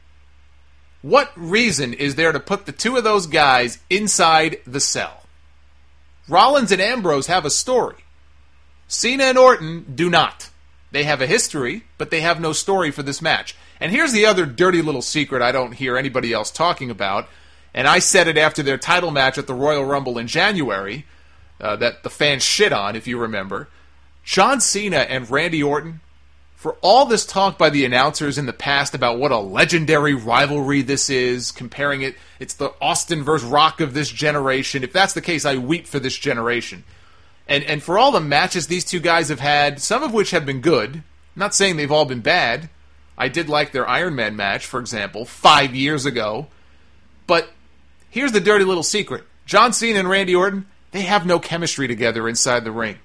What reason is there to put the two of those guys inside the cell? Rollins and Ambrose have a story. Cena and Orton do not. They have a history, but they have no story for this match. And here's the other dirty little secret I don't hear anybody else talking about, and I said it after their title match at the Royal Rumble in January, uh, that the fans shit on, if you remember. John Cena and Randy Orton, for all this talk by the announcers in the past about what a legendary rivalry this is, comparing it, it's the Austin versus Rock of this generation. If that's the case, I weep for this generation. And and for all the matches these two guys have had, some of which have been good, I'm not saying they've all been bad. I did like their Iron Man match, for example, five years ago. But here's the dirty little secret. John Cena and Randy Orton, they have no chemistry together inside the ring.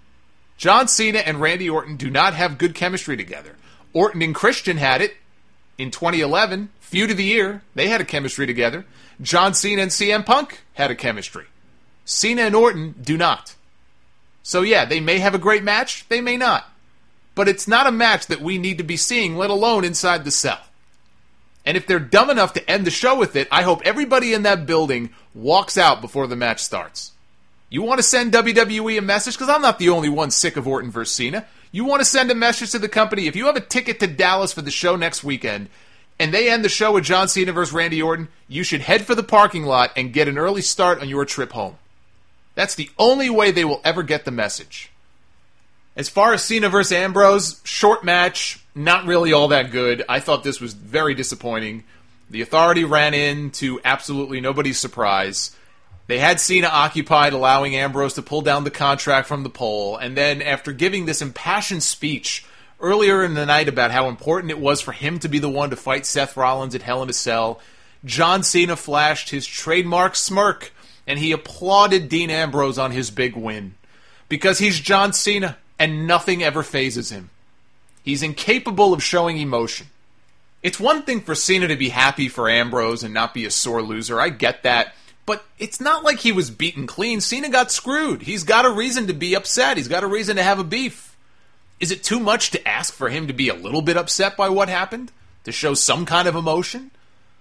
John Cena and Randy Orton do not have good chemistry together. Orton and Christian had it in twenty eleven, feud of the year. They had a chemistry together. John Cena and C M Punk had a chemistry. Cena and Orton do not. So yeah, they may have a great match, they may not. But it's not a match that we need to be seeing, let alone inside the cell. And if they're dumb enough to end the show with it, I hope everybody in that building walks out before the match starts. You want to send W W E a message? Because I'm not the only one sick of Orton versus Cena. You want to send a message to the company. If you have a ticket to Dallas for the show next weekend, and they end the show with John Cena versus Randy Orton, you should head for the parking lot and get an early start on your trip home. That's the only way they will ever get the message. As far as Cena versus Ambrose, short match, not really all that good. I thought this was very disappointing. The Authority ran in to absolutely nobody's surprise. They had Cena occupied, allowing Ambrose to pull down the contract from the pole, and then after giving this impassioned speech earlier in the night about how important it was for him to be the one to fight Seth Rollins at Hell in a Cell, John Cena flashed his trademark smirk, and he applauded Dean Ambrose on his big win. Because he's John Cena, and nothing ever phases him. He's incapable of showing emotion. It's one thing for Cena to be happy for Ambrose and not be a sore loser, I get that. But it's not like he was beaten clean. Cena got screwed. He's got a reason to be upset. He's got a reason to have a beef. Is it too much to ask for him to be a little bit upset by what happened? To show some kind of emotion?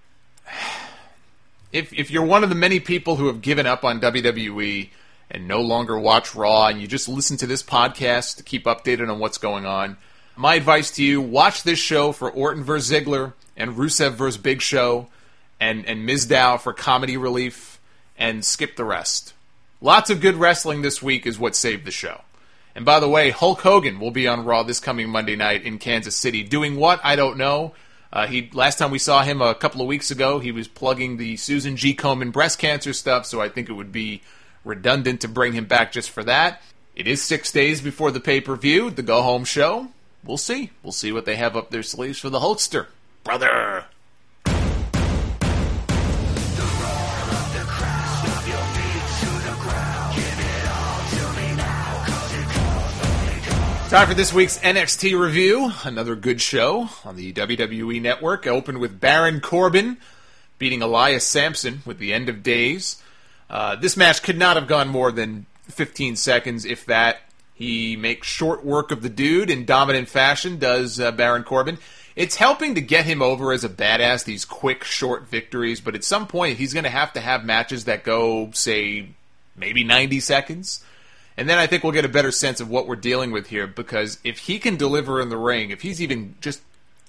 If if you're one of the many people who have given up on W W E and no longer watch Raw and you just listen to this podcast to keep updated on what's going on, my advice to you, watch this show for Orton versus Ziggler and Rusev versus Big Show and, and Mizdow for comedy relief. And skip the rest. Lots of good wrestling this week is what saved the show. And by the way, Hulk Hogan will be on Raw this coming Monday night in Kansas City. Doing what? I don't know. Uh, he last time we saw him a couple of weeks ago, he was plugging the Susan G. Komen breast cancer stuff, so I think it would be redundant to bring him back just for that. It is six days before the pay-per-view, the go-home show. We'll see. We'll see what they have up their sleeves for the Hulkster. Brother! Time for this week's N X T review. Another good show on the W W E Network. I opened with Baron Corbin beating Elias Sampson with the End of Days. Uh, this match could not have gone more than fifteen seconds, if that. He makes short work of the dude in dominant fashion, does uh, Baron Corbin. It's helping to get him over as a badass, these quick, short victories, but at some point he's going to have to have matches that go, say, maybe ninety seconds. And then I think we'll get a better sense of what we're dealing with here, because if he can deliver in the ring, if he's even just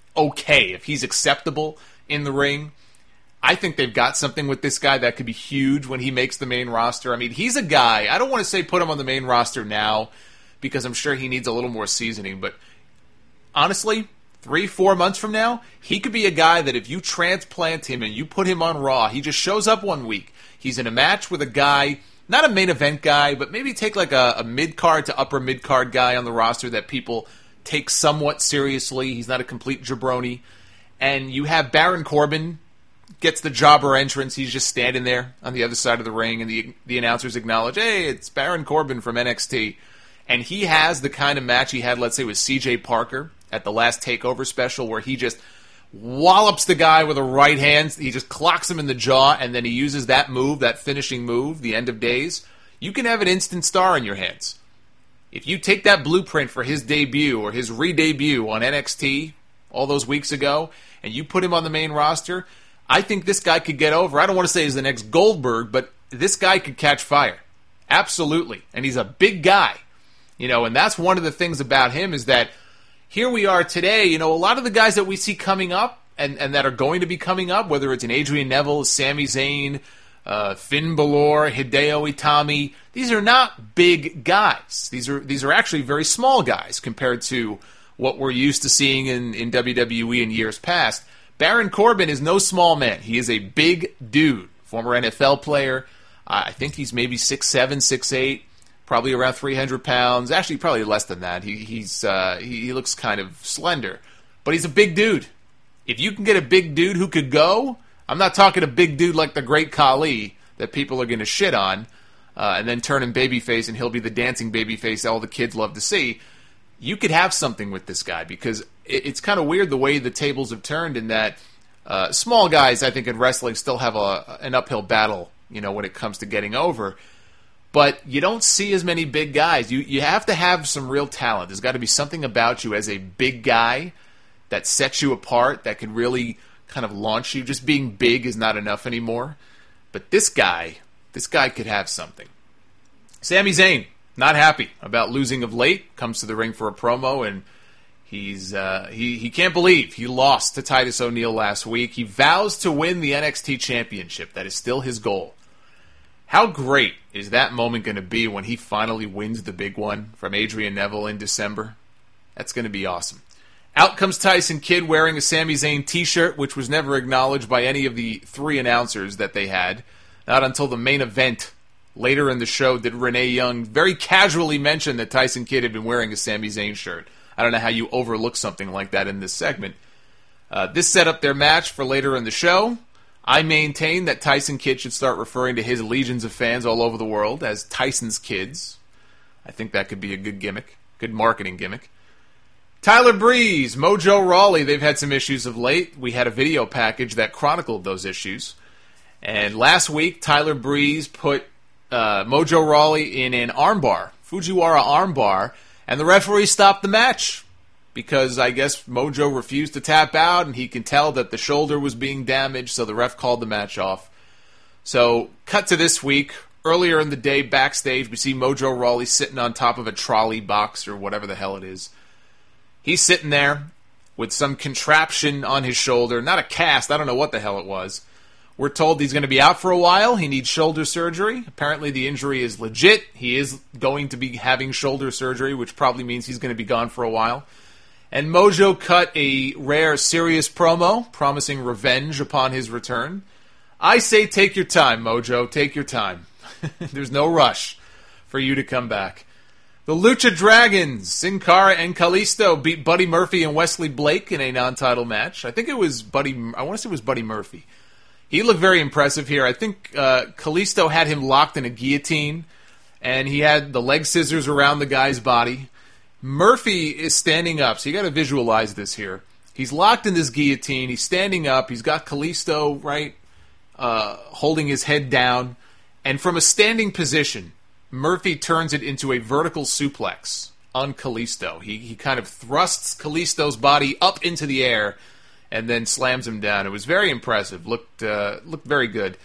okay, if he's acceptable in the ring, I think they've got something with this guy that could be huge when he makes the main roster. I mean, he's a guy, I don't want to say put him on the main roster now, because I'm sure he needs a little more seasoning, but honestly, three, four months from now, he could be a guy that if you transplant him and you put him on Raw, he just shows up one week, he's in a match with a guy, not a main event guy, but maybe take like a, a mid-card to upper mid-card guy on the roster that people take somewhat seriously. He's not a complete jabroni. And you have Baron Corbin gets the jobber entrance. He's just standing there on the other side of the ring, and the the announcers acknowledge, hey, it's Baron Corbin from N X T. And he has the kind of match he had, let's say, with C J Parker at the last TakeOver special, where he just wallops the guy with a right hand. He just clocks him in the jaw, and then he uses that move, that finishing move, the end of days. You can have an instant star in your hands. If you take that blueprint for his debut or his re-debut on N X T all those weeks ago, and you put him on the main roster, I think this guy could get over. I don't want to say he's the next Goldberg, but this guy could catch fire. Absolutely. And he's a big guy. You know, and that's one of the things about him is that here we are today, you know, a lot of the guys that we see coming up and, and that are going to be coming up, whether it's an Adrian Neville, Sami Zayn, uh, Finn Balor, Hideo Itami, these are not big guys. These are these are actually very small guys compared to what we're used to seeing in, in W W E in years past. Baron Corbin is no small man. He is a big dude, former N F L player. Uh, I think he's maybe six seven, six eight. Probably around three hundred pounds. Actually, probably less than that. He he's uh, he, he looks kind of slender. But he's a big dude. If you can get a big dude who could go, I'm not talking a big dude like the Great Khali that people are going to shit on uh, and then turn him babyface and he'll be the dancing babyface all the kids love to see. You could have something with this guy because it, it's kind of weird the way the tables have turned in that uh, small guys, I think, in wrestling still have a, an uphill battle, you know, when it comes to getting over. But you don't see as many big guys. You you have to have some real talent. There's got to be something about you as a big guy that sets you apart, that can really kind of launch you. Just being big is not enough anymore. But this guy, this guy could have something. Sami Zayn, not happy about losing of late. Comes to the ring for a promo, and he's uh, he he can't believe he lost to Titus O'Neil last week. He vows to win the N X T Championship. That is still his goal. How great is that moment going to be when he finally wins the big one from Adrian Neville in December? That's going to be awesome. Out comes Tyson Kidd wearing a Sami Zayn t-shirt, which was never acknowledged by any of the three announcers that they had. Not until the main event later in the show did Renee Young very casually mention that Tyson Kidd had been wearing a Sami Zayn shirt. I don't know how you overlook something like that in this segment. Uh, this set up their match for later in the show. I maintain that Tyson Kidd should start referring to his legions of fans all over the world as Tyson's Kids. I think that could be a good gimmick, good marketing gimmick. Tyler Breeze, Mojo Rawley, they've had some issues of late. We had a video package that chronicled those issues. And last week, Tyler Breeze put uh, Mojo Rawley in an armbar, Fujiwara armbar, and the referee stopped the match. Because I guess Mojo refused to tap out, and he can tell that the shoulder was being damaged, so the ref called the match off. So, cut to this week. Earlier in the day, backstage, we see Mojo Rawley sitting on top of a trolley box, or whatever the hell it is. He's sitting there with some contraption on his shoulder. Not a cast, I don't know what the hell it was. We're told he's going to be out for a while. He needs shoulder surgery. Apparently the injury is legit. He is going to be having shoulder surgery, which probably means he's going to be gone for a while. And Mojo cut a rare, serious promo, promising revenge upon his return. I say take your time, Mojo, take your time. There's no rush for you to come back. The Lucha Dragons, Sin Cara and Kalisto, beat Buddy Murphy and Wesley Blake in a non-title match. I think it was Buddy, I want to say it was Buddy Murphy. He looked very impressive here. I think uh, Kalisto had him locked in a guillotine, and he had the leg scissors around the guy's body. Murphy is standing up, so you got to visualize this here. He's locked in this guillotine. He's standing up. He's got Kalisto right, uh, holding his head down, and from a standing position, Murphy turns it into a vertical suplex on Kalisto. He he kind of thrusts Kalisto's body up into the air, and then slams him down. It was very impressive. Looked uh, looked very good.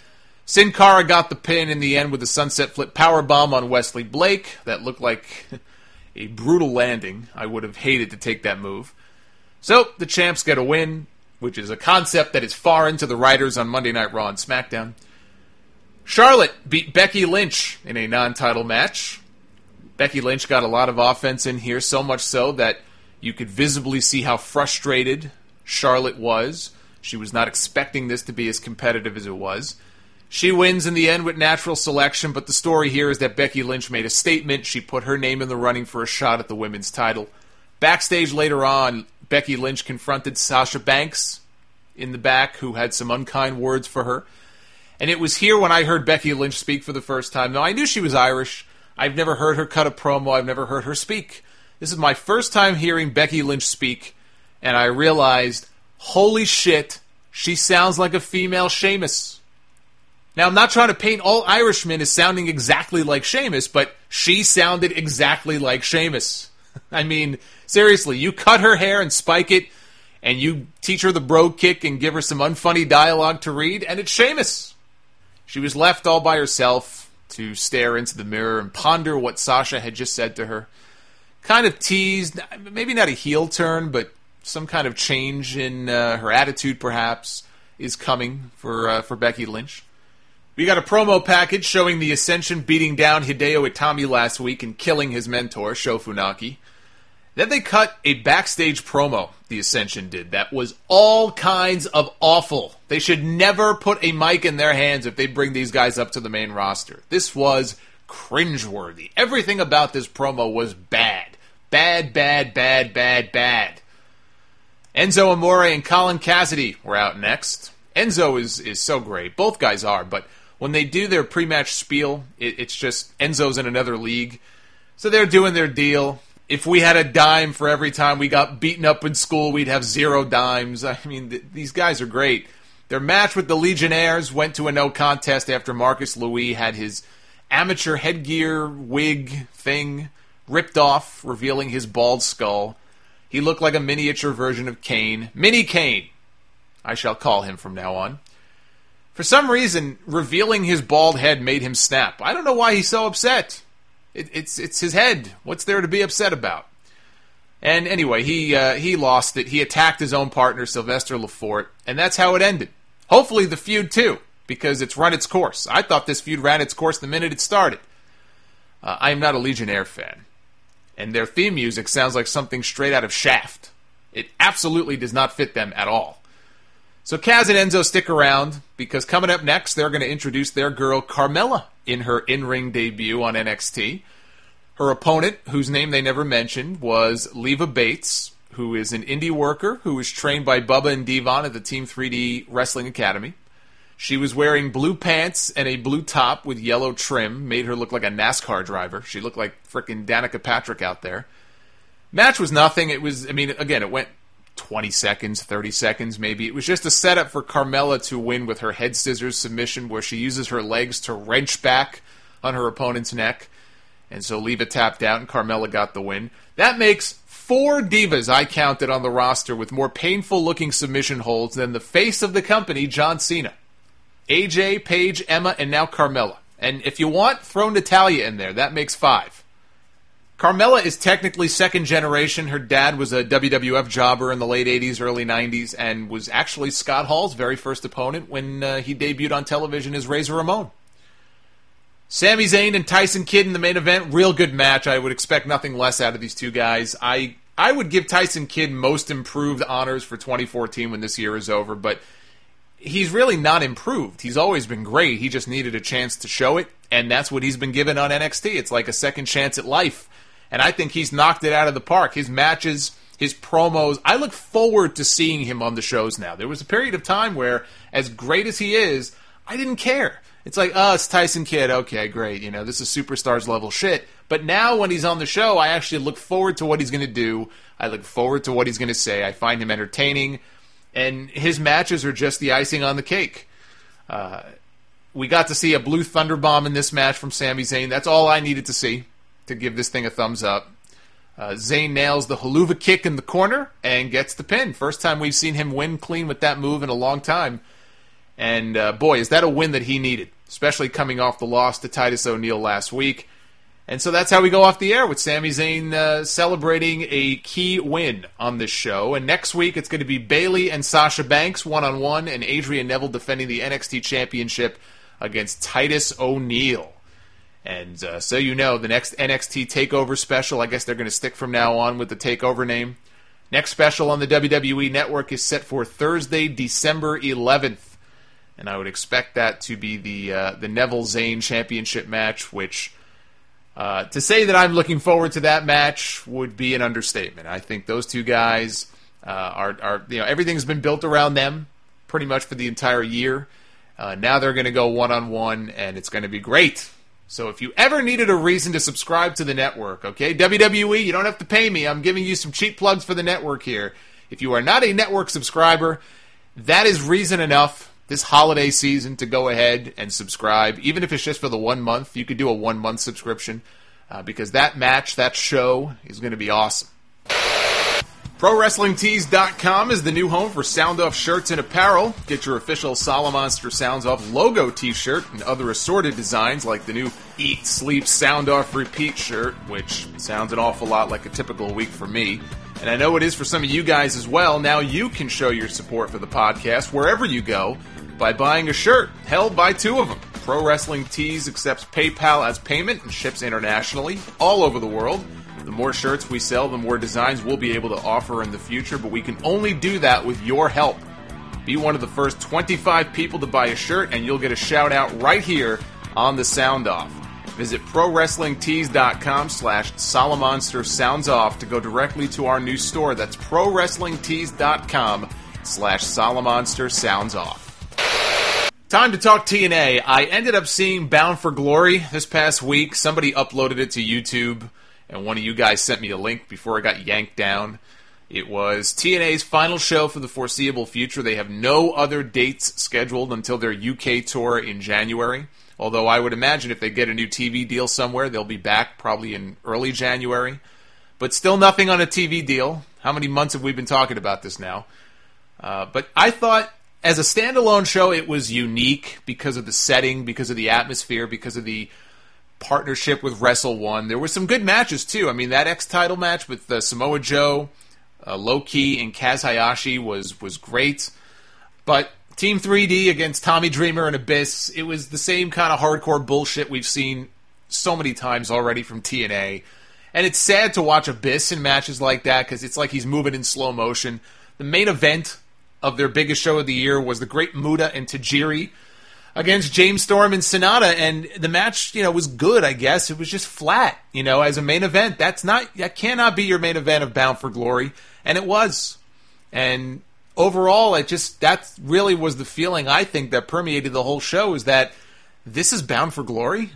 Sin Cara got the pin in the end with a sunset flip powerbomb on Wesley Blake. That looked like a brutal landing. I would have hated to take that move. So, the champs get a win, which is a concept that is foreign to the writers on Monday Night Raw and SmackDown. Charlotte beat Becky Lynch in a non-title match. Becky Lynch got a lot of offense in here, so much so that you could visibly see how frustrated Charlotte was. She was not expecting this to be as competitive as it was. She wins in the end with natural selection, but the story here is that Becky Lynch made a statement. She put her name in the running for a shot at the women's title. Backstage later on, Becky Lynch confronted Sasha Banks in the back, who had some unkind words for her. And it was here when I heard Becky Lynch speak for the first time. Now, I knew she was Irish. I've never heard her cut a promo. I've never heard her speak. This is my first time hearing Becky Lynch speak, and I realized, holy shit, she sounds like a female Sheamus. Now, I'm not trying to paint all Irishmen as sounding exactly like Sheamus, but she sounded exactly like Sheamus. I mean, seriously, you cut her hair and spike it, and you teach her the bro kick and give her some unfunny dialogue to read, and it's Sheamus. She was left all by herself to stare into the mirror and ponder what Sasha had just said to her. Kind of teased, maybe not a heel turn, but some kind of change in uh, her attitude, perhaps, is coming for uh, for Becky Lynch. We got a promo package showing the Ascension beating down Hideo Itami last week and killing his mentor, Sho Funaki. Then they cut a backstage promo, the Ascension did, that was all kinds of awful. They should never put a mic in their hands if they bring these guys up to the main roster. This was cringeworthy. Everything about this promo was bad. Bad, bad, bad, bad, bad. Enzo Amore and Colin Cassidy were out next. Enzo is, is so great. Both guys are, but when they do their pre-match spiel, it, it's just Enzo's in another league. So they're doing their deal. If we had a dime for every time we got beaten up in school, we'd have zero dimes. I mean, th- these guys are great. Their match with the Legionnaires went to a no contest after Marcus Louis had his amateur headgear wig thing ripped off, revealing his bald skull. He looked like a miniature version of Kane. Mini Kane, I shall call him from now on. For some reason, revealing his bald head made him snap. I don't know why he's so upset. It, it's it's his head. What's there to be upset about? And anyway, he uh, he lost it. He attacked his own partner, Sylvester Lefort, and that's how it ended. Hopefully the feud too, because it's run its course. I thought this feud ran its course the minute it started. Uh, I am not a Legionnaire fan, and their theme music sounds like something straight out of Shaft. It absolutely does not fit them at all. So Kaz and Enzo stick around, because coming up next, they're going to introduce their girl Carmella in her in-ring debut on N X T. Her opponent, whose name they never mentioned, was Leva Bates, who is an indie worker who was trained by Bubba and Devon at the Team three D Wrestling Academy. She was wearing blue pants and a blue top with yellow trim, made her look like a NASCAR driver. She looked like frickin' Danica Patrick out there. Match was nothing. It was, I mean, again, it went twenty seconds, thirty seconds maybe. It was just a setup for Carmella to win with her head scissors submission, where she uses her legs to wrench back on her opponent's neck. And so Leva tapped out and Carmella got the win. That makes four divas I counted on the roster with more painful looking submission holds than the face of the company, John Cena. A J, Paige, Emma, and now Carmella. And if you want, throw Natalya in there. That makes five. Carmella is technically second generation. Her dad was a W W F jobber in the late eighties, early nineties, and was actually Scott Hall's very first opponent when uh, he debuted on television as Razor Ramon. Sami Zayn and Tyson Kidd in the main event, real good match. I would expect nothing less out of these two guys. I I would give Tyson Kidd most improved honors for twenty fourteen when this year is over, but he's really not improved. He's always been great. He just needed a chance to show it, and that's what he's been given on N X T. It's like a second chance at life. And I think he's knocked it out of the park. His matches, his promos, I look forward to seeing him on the shows now. There was a period of time where, as great as he is, I didn't care. It's like, oh, it's Tyson Kidd. Okay, great. You know, this is superstars level shit. But now when he's on the show, I actually look forward to what he's going to do. I look forward to what he's going to say. I find him entertaining. And his matches are just the icing on the cake. Uh, we got to see a blue thunderbomb in this match from Sami Zayn. That's all I needed to see to give this thing a thumbs up. Uh, Zayn nails the haluva kick in the corner and gets the pin. First time we've seen him win clean with that move in a long time. And uh, boy, is that a win that he needed. especially coming off the loss to Titus O'Neil last week. And so that's how we go off the air, with Sami Zayn uh, celebrating a key win on this show. And next week, it's going to be Bayley and Sasha Banks one-on-one, and Adrian Neville defending the N X T Championship against Titus O'Neil. And uh, so you know, the next N X T TakeOver special, I guess they're going to stick from now on with the TakeOver name. Next special on the W W E Network is set for Thursday, December eleventh. And I would expect that to be the uh, the Neville-Zayn Championship match, which... Uh, to say that I'm looking forward to that match would be an understatement. I think those two guys uh, are, are, you know, everything's been built around them pretty much for the entire year. Uh, now they're going to go one-on-one, and it's going to be great. So if you ever needed a reason to subscribe to the network, okay, W W E, you don't have to pay me. I'm giving you some cheap plugs for the network here. If you are not a network subscriber, that is reason enough this holiday season to go ahead and subscribe. Even if it's just for the one month, you could do a one-month subscription uh, because that match, that show, is going to be awesome. Pro Wrestling Tees dot com is the new home for Sound Off shirts and apparel. Get your official Salamonster Sounds Off logo t-shirt and other assorted designs like the new Eat, Sleep, Sound Off, Repeat shirt, which sounds an awful lot like a typical week for me. And I know it is for some of you guys as well. Now you can show your support for the podcast wherever you go by buying a shirt. Hell, buy two of them. Pro Wrestling Tees accepts PayPal as payment and ships internationally, all over the world. The more shirts we sell, the more designs we'll be able to offer in the future, but we can only do that with your help. Be one of the first twenty-five people to buy a shirt, and you'll get a shout-out right here on the Sound Off. Visit Pro Wrestling Tees dot com slash Salamonster Sounds Off to go directly to our new store. That's Pro Wrestling Tees dot com slash Salamonster Sounds Off. Time to talk T N A. I ended up seeing Bound for Glory this past week. Somebody uploaded it to YouTube, and one of you guys sent me a link before I got yanked down. It was T N A's final show for the foreseeable future. They have no other dates scheduled until their U K tour in January. Although I would imagine if they get a new T V deal somewhere, they'll be back probably in early January. But still nothing on a T V deal. How many months have we been talking about this now? Uh, but I thought, as a standalone show, it was unique because of the setting, because of the atmosphere, because of the partnership with Wrestle One. There were some good matches, too. I mean, that X-title match with uh, Samoa Joe, uh, Low-Ki, and Kaz Hayashi was, was great. But Team three D against Tommy Dreamer and Abyss, it was the same kind of hardcore bullshit we've seen so many times already from T N A. And it's sad to watch Abyss in matches like that because it's like he's moving in slow motion. The main event of their biggest show of the year was the Great Muta and Tajiri against James Storm and Sonata, and the match, you know, was good, I guess. It was just flat, you know, as a main event. That's not, that cannot be your main event of Bound for Glory, and it was. And overall, it just, that really was the feeling, I think, that permeated the whole show, is that this is Bound for Glory.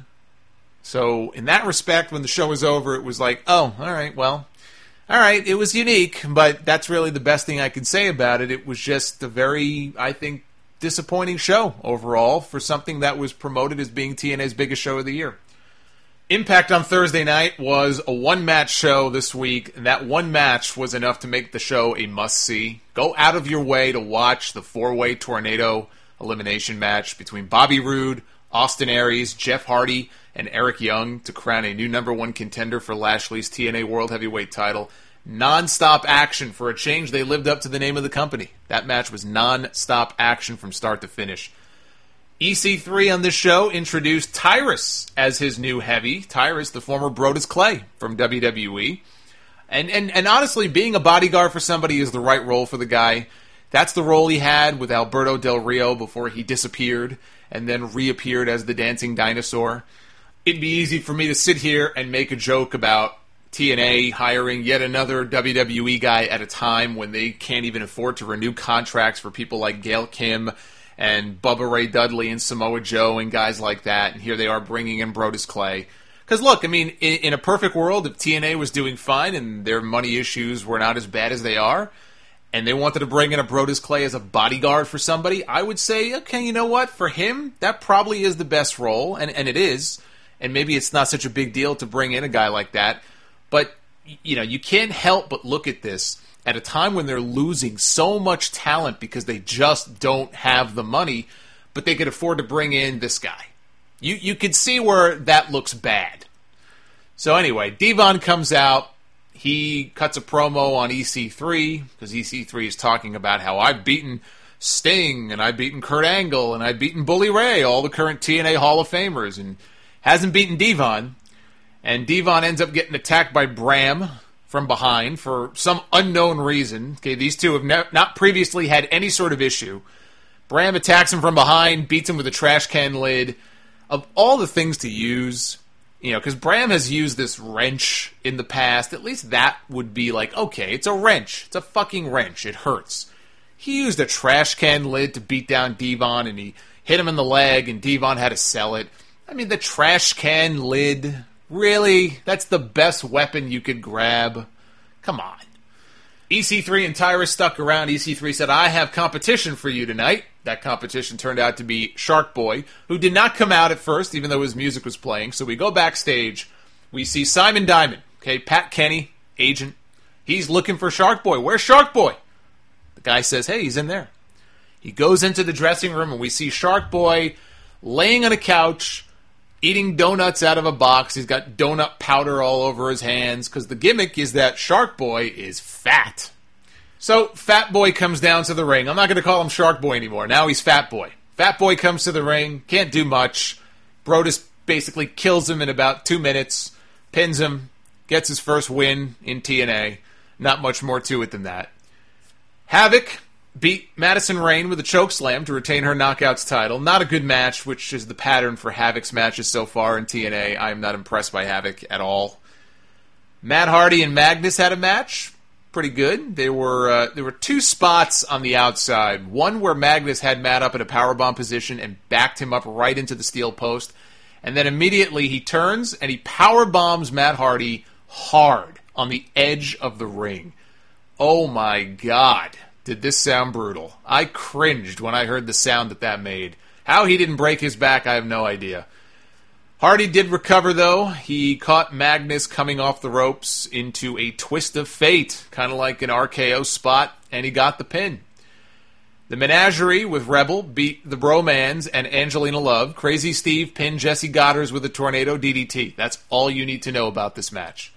So, in that respect, when the show was over, it was like, oh, all right, well, all right, it was unique, but that's really the best thing I can say about it. It was just a very, I think, disappointing show overall for something that was promoted as being T N A's biggest show of the year. Impact on Thursday night was a one-match show this week, and that one match was enough to make the show a must-see. Go out of your way to watch the four-way tornado elimination match between Bobby Roode, Austin Aries, Jeff Hardy, and Eric Young to crown a new number one contender for Lashley's T N A World Heavyweight title. Non-stop action. For a change, they lived up to the name of the company. That match was non-stop action from start to finish. E C three on this show introduced Tyrus as his new heavy. Tyrus, the former Brodus Clay from W W E. And, and, and honestly, being a bodyguard for somebody is the right role for the guy. That's the role he had with Alberto Del Rio before he disappeared and then reappeared as the Dancing Dinosaur. It'd be easy for me to sit here and make a joke about T N A hiring yet another W W E guy at a time when they can't even afford to renew contracts for people like Gail Kim and Bubba Ray Dudley and Samoa Joe and guys like that. And here they are bringing in Brodus Clay. Because look, I mean, in, in a perfect world, if T N A was doing fine and their money issues were not as bad as they are, and they wanted to bring in a Brodus Clay as a bodyguard for somebody, I would say, okay, you know what? For him, that probably is the best role, and, and it is. And maybe it's not such a big deal to bring in a guy like that. But, you know, you can't help but look at this at a time when they're losing so much talent because they just don't have the money, but they could afford to bring in this guy. You you could see where that looks bad. So anyway, Devon comes out. He cuts a promo on E C three, because E C three is talking about how I've beaten Sting, and I've beaten Kurt Angle, and I've beaten Bully Ray, all the current T N A Hall of Famers, and hasn't beaten Devon. And Devon ends up getting attacked by Bram from behind for some unknown reason. Okay, these two have ne- not previously had any sort of issue. Bram attacks him from behind, beats him with a trash can lid. Of all the things to use, you know, because Bram has used this wrench in the past, at least that would be like, okay, it's a wrench. It's a fucking wrench. It hurts. He used a trash can lid to beat down Devon, and he hit him in the leg, and Devon had to sell it. I mean, the trash can lid, really? That's the best weapon you could grab? Come on. E C three and Tyrus stuck around. E C three said, I have competition for you tonight. That competition turned out to be Shark Boy, who did not come out at first, even though his music was playing. So we go backstage. We see Simon Diamond, okay, Pat Kenny, agent. He's looking for Shark Boy. Where's Shark Boy? The guy says, hey, he's in there. He goes into the dressing room, and we see Shark Boy laying on a couch, eating donuts out of a box. He's got donut powder all over his hands, because the gimmick is that Shark Boy is fat. So, Fat Boy comes down to the ring. I'm not going to call him Shark Boy anymore. Now he's Fat Boy. Fat Boy comes to the ring, can't do much. Brodus basically kills him in about two minutes, pins him, gets his first win in T N A. Not much more to it than that. Havoc beat Madison Rayne with a chokeslam to retain her Knockouts title. Not a good match, which is the pattern for Havoc's matches so far in T N A. I am not impressed by Havoc at all. Matt Hardy and Magnus had a match. Pretty good. There were uh, there were two spots on the outside. One where Magnus had Matt up in a powerbomb position and backed him up right into the steel post. And then immediately he turns and he powerbombs Matt Hardy hard on the edge of the ring. Oh my God. Did this sound brutal? I cringed when I heard the sound that that made. How he didn't break his back, I have no idea. Hardy did recover, though. He caught Magnus coming off the ropes into a twist of fate, kind of like an R K O spot, and he got the pin. The Menagerie with Rebel beat the Bromans and Angelina Love. Crazy Steve pinned Jesse Goddard with a Tornado D D T. That's all you need to know about this match.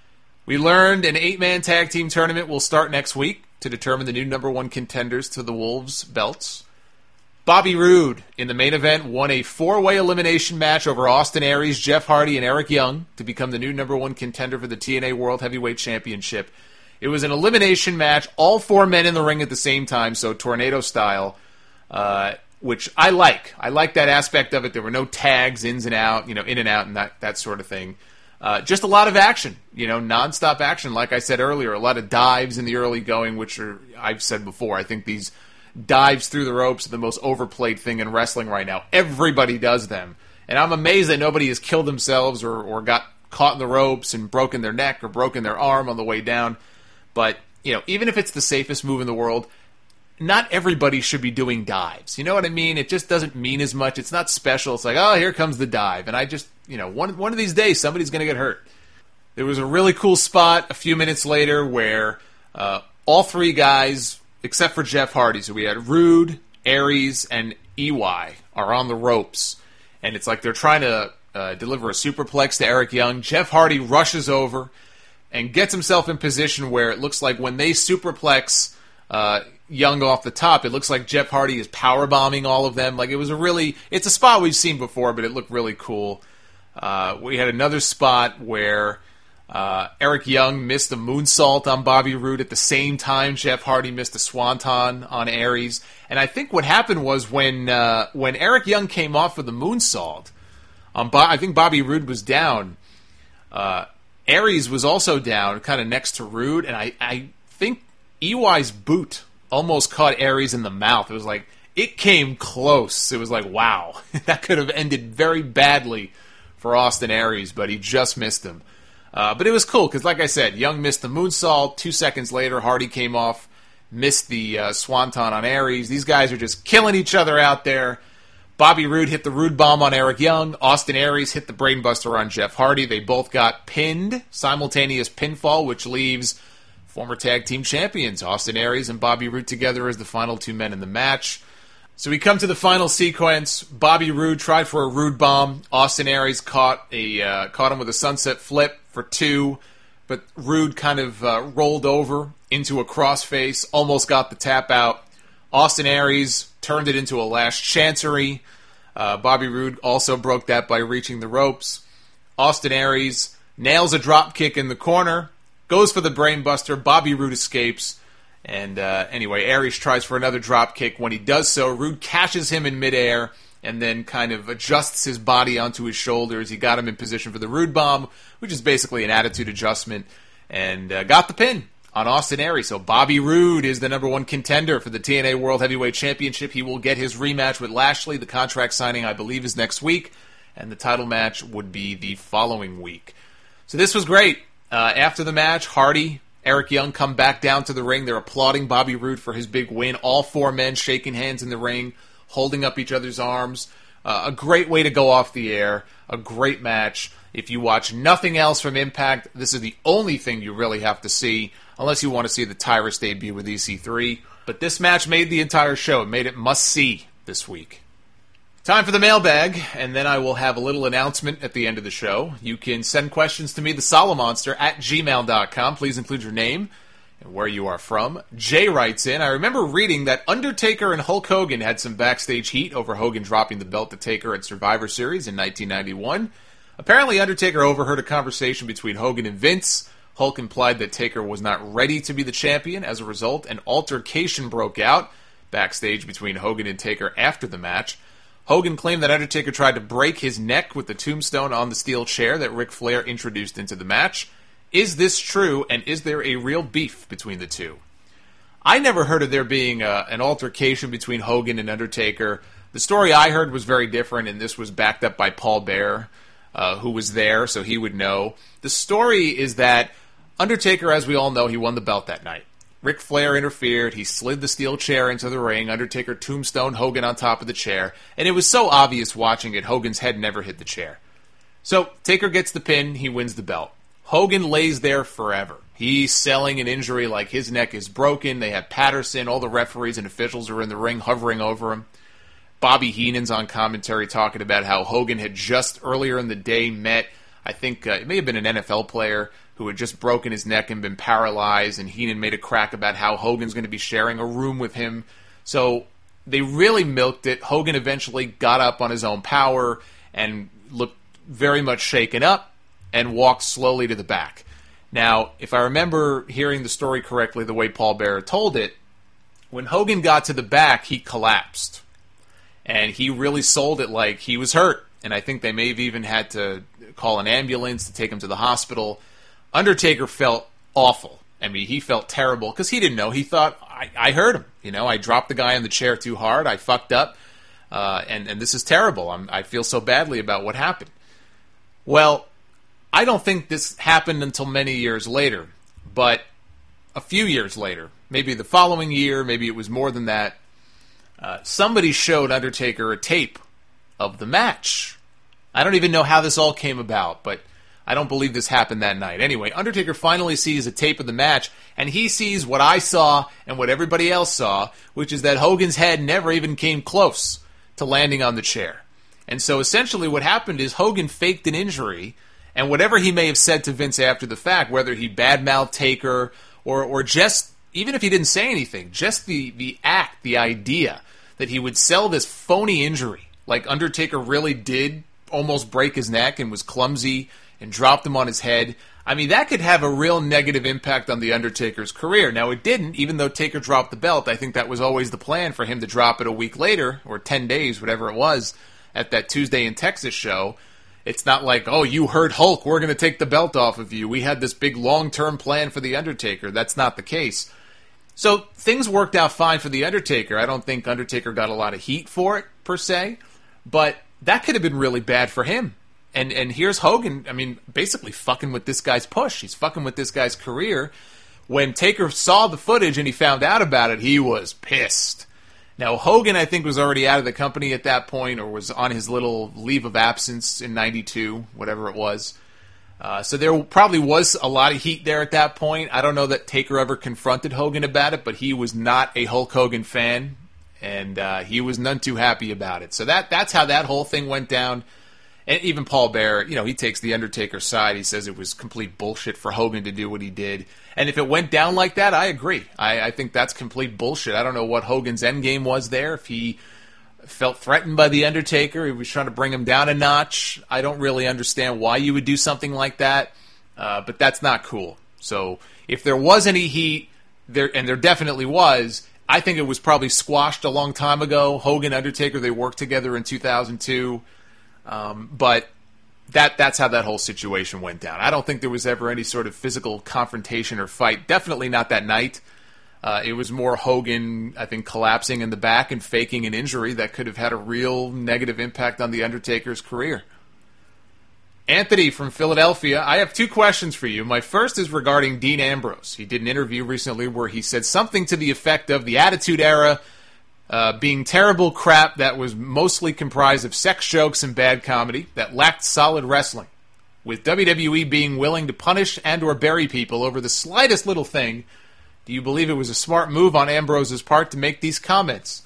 We learned an eight-man tag team tournament will start next week to determine the new number one contenders to the Wolves belts. Bobby Roode, in the main event, won a four-way elimination match over Austin Aries, Jeff Hardy, and Eric Young to become the new number one contender for the T N A World Heavyweight Championship. It was an elimination match, all four men in the ring at the same time, so tornado style, uh, which I like. I like that aspect of it. There were no tags, ins and out, you know, in and out, and that, that sort of thing. Uh, just a lot of action, you know, nonstop action. Like I said earlier, a lot of dives in the early going, which are, I've said before, I think these dives through the ropes are the most overplayed thing in wrestling right now. Everybody does them. And I'm amazed that nobody has killed themselves or, or got caught in the ropes and broken their neck or broken their arm on the way down. But, you know, even if it's the safest move in the world, not everybody should be doing dives. You know what I mean? It just doesn't mean as much. It's not special. It's like, oh, here comes the dive. And I just, you know, one, one of these days, somebody's going to get hurt. There was a really cool spot a few minutes later where uh, all three guys, except for Jeff Hardy, so we had Rude, Aries, and E Y are on the ropes. And it's like they're trying to uh, deliver a superplex to Eric Young. Jeff Hardy rushes over and gets himself in position where it looks like when they superplex uh, Young off the top, it looks like Jeff Hardy is powerbombing all of them. Like, it was a really, it's a spot we've seen before, but it looked really cool. Uh, we had another spot where uh, Eric Young missed a moonsault on Bobby Roode at the same time Jeff Hardy missed a swanton on Aries. And I think what happened was when uh, when Eric Young came off with the moonsault, um, Bo- I think Bobby Roode was down. Uh, Aries was also down, kind of next to Roode, and I, I think E Y's boot almost caught Aries in the mouth. It was like, it came close. It was like, wow, that could have ended very badly for Austin Aries, but he just missed him. Uh, but it was cool, because like I said, Young missed the moonsault. Two seconds later, Hardy came off, missed the uh, swanton on Aries. These guys are just killing each other out there. Bobby Roode hit the Roode bomb on Eric Young. Austin Aries hit the brainbuster on Jeff Hardy. They both got pinned, simultaneous pinfall, which leaves former tag team champions Austin Aries and Bobby Roode together as the final two men in the match. So we come to the final sequence. Bobby Roode tried for a Roode bomb. Austin Aries caught a uh, caught him with a sunset flip for two, but Roode kind of uh, rolled over into a crossface, almost got the tap out. Austin Aries turned it into a last chancery. Uh, Bobby Roode also broke that by reaching the ropes. Austin Aries nails a drop kick in the corner, goes for the brainbuster. Bobby Roode escapes. And uh, anyway, Aries tries for another drop kick. When he does so, Roode catches him in midair and then kind of adjusts his body onto his shoulders. He got him in position for the Roode bomb, which is basically an attitude adjustment, and uh, got the pin on Austin Aries. So Bobby Roode is the number one contender for the T N A World Heavyweight Championship. He will get his rematch with Lashley. The contract signing, I believe, is next week, and the title match would be the following week. So this was great. Uh, after the match, Hardy, Eric Young come back down to the ring. They're applauding Bobby Roode for his big win. All four men shaking hands in the ring, holding up each other's arms. Uh, a great way to go off the air. A great match. If you watch nothing else from Impact, this is the only thing you really have to see, unless you want to see the Tyrus debut with E C three. But this match made the entire show. It made it must-see this week. Time for the mailbag, and then I will have a little announcement at the end of the show. You can send questions to me, the Solomonster, at gmail dot com. Please include your name and where you are from. Jay writes in, I remember reading that Undertaker and Hulk Hogan had some backstage heat over Hogan dropping the belt to Taker at Survivor Series in nineteen ninety-one. Apparently, Undertaker overheard a conversation between Hogan and Vince. Hulk implied that Taker was not ready to be the champion. As a result, an altercation broke out backstage between Hogan and Taker after the match. Hogan claimed that Undertaker tried to break his neck with the tombstone on the steel chair that Ric Flair introduced into the match. Is this true, and is there a real beef between the two? I never heard of there being a, an altercation between Hogan and Undertaker. The story I heard was very different, and this was backed up by Paul Bearer, uh, who was there, so he would know. The story is that Undertaker, as we all know, he won the belt that night. Ric Flair interfered, he slid the steel chair into the ring, Undertaker tombstoned Hogan on top of the chair, and it was so obvious watching it, Hogan's head never hit the chair. So, Taker gets the pin, he wins the belt. Hogan lays there forever. He's selling an injury like his neck is broken, they have Patterson, all the referees and officials are in the ring hovering over him. Bobby Heenan's on commentary talking about how Hogan had just earlier in the day met, I think uh, it may have been an N F L player, who had just broken his neck and been paralyzed, and Heenan made a crack about how Hogan's going to be sharing a room with him. So they really milked it. Hogan eventually got up on his own power and looked very much shaken up and walked slowly to the back. Now, if I remember hearing the story correctly, the way Paul Bearer told it, when Hogan got to the back, he collapsed. And he really sold it like he was hurt. And I think they may have even had to call an ambulance to take him to the hospital. Undertaker felt awful. I mean, he felt terrible because he didn't know. He thought, I, I hurt him. You know, I dropped the guy on the chair too hard. I fucked up. Uh, and, and this is terrible. I'm, I feel so badly about what happened. Well, I don't think this happened until many years later. But a few years later, maybe the following year, maybe it was more than that, uh, somebody showed Undertaker a tape of the match. I don't even know how this all came about, but I don't believe this happened that night. Anyway, Undertaker finally sees a tape of the match, and he sees what I saw and what everybody else saw, which is that Hogan's head never even came close to landing on the chair. And so essentially what happened is Hogan faked an injury, and whatever he may have said to Vince after the fact, whether he badmouthed Taker, or or just, even if he didn't say anything, just the, the act, the idea that he would sell this phony injury, like Undertaker really did almost break his neck and was clumsy and dropped him on his head. I mean, that could have a real negative impact on The Undertaker's career. Now, it didn't, even though Taker dropped the belt. I think that was always the plan for him to drop it a week later, or ten days, whatever it was, at that Tuesday in Texas show. It's not like, oh, you hurt Hulk, we're going to take the belt off of you. We had this big long-term plan for The Undertaker. That's not the case. So, things worked out fine for The Undertaker. I don't think Undertaker got a lot of heat for it, per se, but that could have been really bad for him. And and here's Hogan, I mean, basically fucking with this guy's push. He's fucking with this guy's career. When Taker saw the footage and he found out about it, he was pissed. Now, Hogan, I think, was already out of the company at that point, or was on his little leave of absence in ninety-two, whatever it was. Uh, so there probably was a lot of heat there at that point. I don't know that Taker ever confronted Hogan about it, but he was not a Hulk Hogan fan. and uh, he was none too happy about it. So that that's how that whole thing went down. And even Paul Bearer, you know, he takes the Undertaker's side. He says it was complete bullshit for Hogan to do what he did. And if it went down like that, I agree. I, I think that's complete bullshit. I don't know what Hogan's endgame was there. If he felt threatened by the Undertaker, he was trying to bring him down a notch. I don't really understand why you would do something like that, uh, but that's not cool. So if there was any heat, there and there definitely was, I think it was probably squashed a long time ago. Hogan, Undertaker, they worked together in two thousand two. Um, but that that's how that whole situation went down. I don't think there was ever any sort of physical confrontation or fight. Definitely not that night. Uh, it was more Hogan, I think, collapsing in the back and faking an injury that could have had a real negative impact on The Undertaker's career. Anthony from Philadelphia, I have two questions for you. My first is regarding Dean Ambrose. He did an interview recently where he said something to the effect of the Attitude Era Uh, being terrible crap that was mostly comprised of sex jokes and bad comedy that lacked solid wrestling. With W W E being willing to punish and or bury people over the slightest little thing, do you believe it was a smart move on Ambrose's part to make these comments?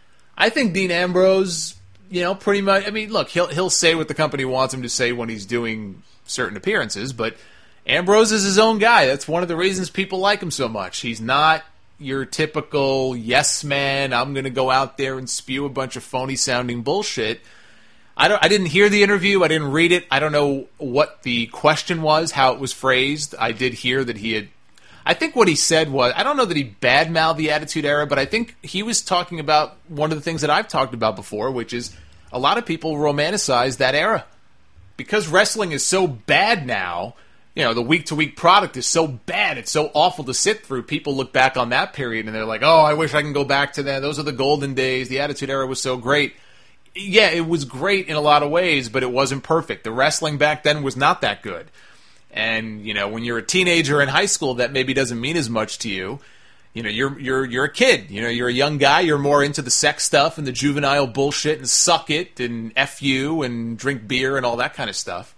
I think Dean Ambrose, you know, pretty much, I mean, look, he'll he'll say what the company wants him to say when he's doing certain appearances, but Ambrose is his own guy. That's one of the reasons people like him so much. He's not your typical yes man, I'm going to go out there and spew a bunch of phony sounding bullshit. I don't I didn't hear the interview, I didn't read it. I don't know what the question was, how it was phrased. I did hear that he had I think what he said was, I don't know that he badmouthed the Attitude Era, but I think he was talking about one of the things that I've talked about before, which is a lot of people romanticize that era. Because wrestling is so bad now, you know, the week-to-week product is so bad, it's so awful to sit through. People look back on that period and they're like, oh, I wish I can go back to that. Those are the golden days. The Attitude Era was so great. Yeah, it was great in a lot of ways, but it wasn't perfect. The wrestling back then was not that good. And, you know, when you're a teenager in high school, that maybe doesn't mean as much to you. You know, you're you're you're a kid. You know, you're a young guy. You're more into the sex stuff and the juvenile bullshit and suck it and F you and drink beer and all that kind of stuff.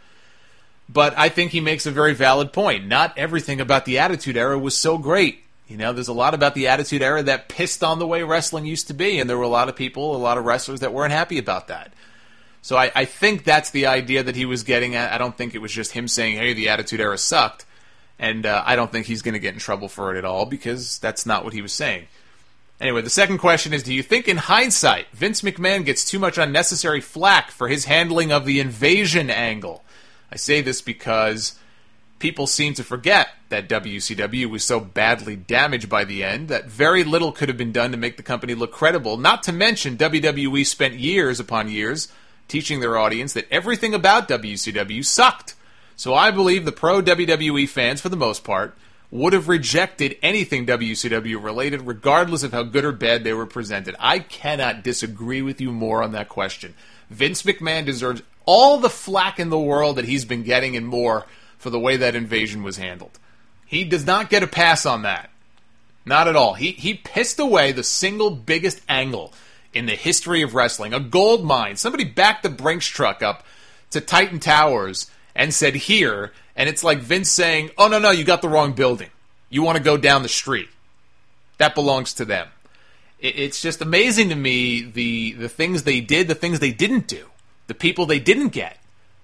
But I think he makes a very valid point. Not everything about the Attitude Era was so great. You know, there's a lot about the Attitude Era that pissed on the way wrestling used to be, and there were a lot of people, a lot of wrestlers that weren't happy about that. So I, I think that's the idea that he was getting at. I don't think it was just him saying, hey, the Attitude Era sucked, and uh, I don't think he's going to get in trouble for it at all, because that's not what he was saying. Anyway, the second question is, do you think in hindsight, Vince McMahon gets too much unnecessary flack for his handling of the invasion angle? I say this because people seem to forget that W C W was so badly damaged by the end that very little could have been done to make the company look credible. Not to mention, W W E spent years upon years teaching their audience that everything about W C W sucked. So I believe the pro-W W E fans, for the most part, would have rejected anything W C W related, regardless of how good or bad they were presented. I cannot disagree with you more on that question. Vince McMahon deserves all the flack in the world that he's been getting and more for the way that invasion was handled. He does not get a pass on that. Not at all. He he pissed away the single biggest angle in the history of wrestling. A gold mine. Somebody backed the Brinks truck up to Titan Towers and said, here, and it's like Vince saying, oh, no, no, you got the wrong building. You want to go down the street. That belongs to them. It, it's just amazing to me the the things they did, the things they didn't do. The people they didn't get,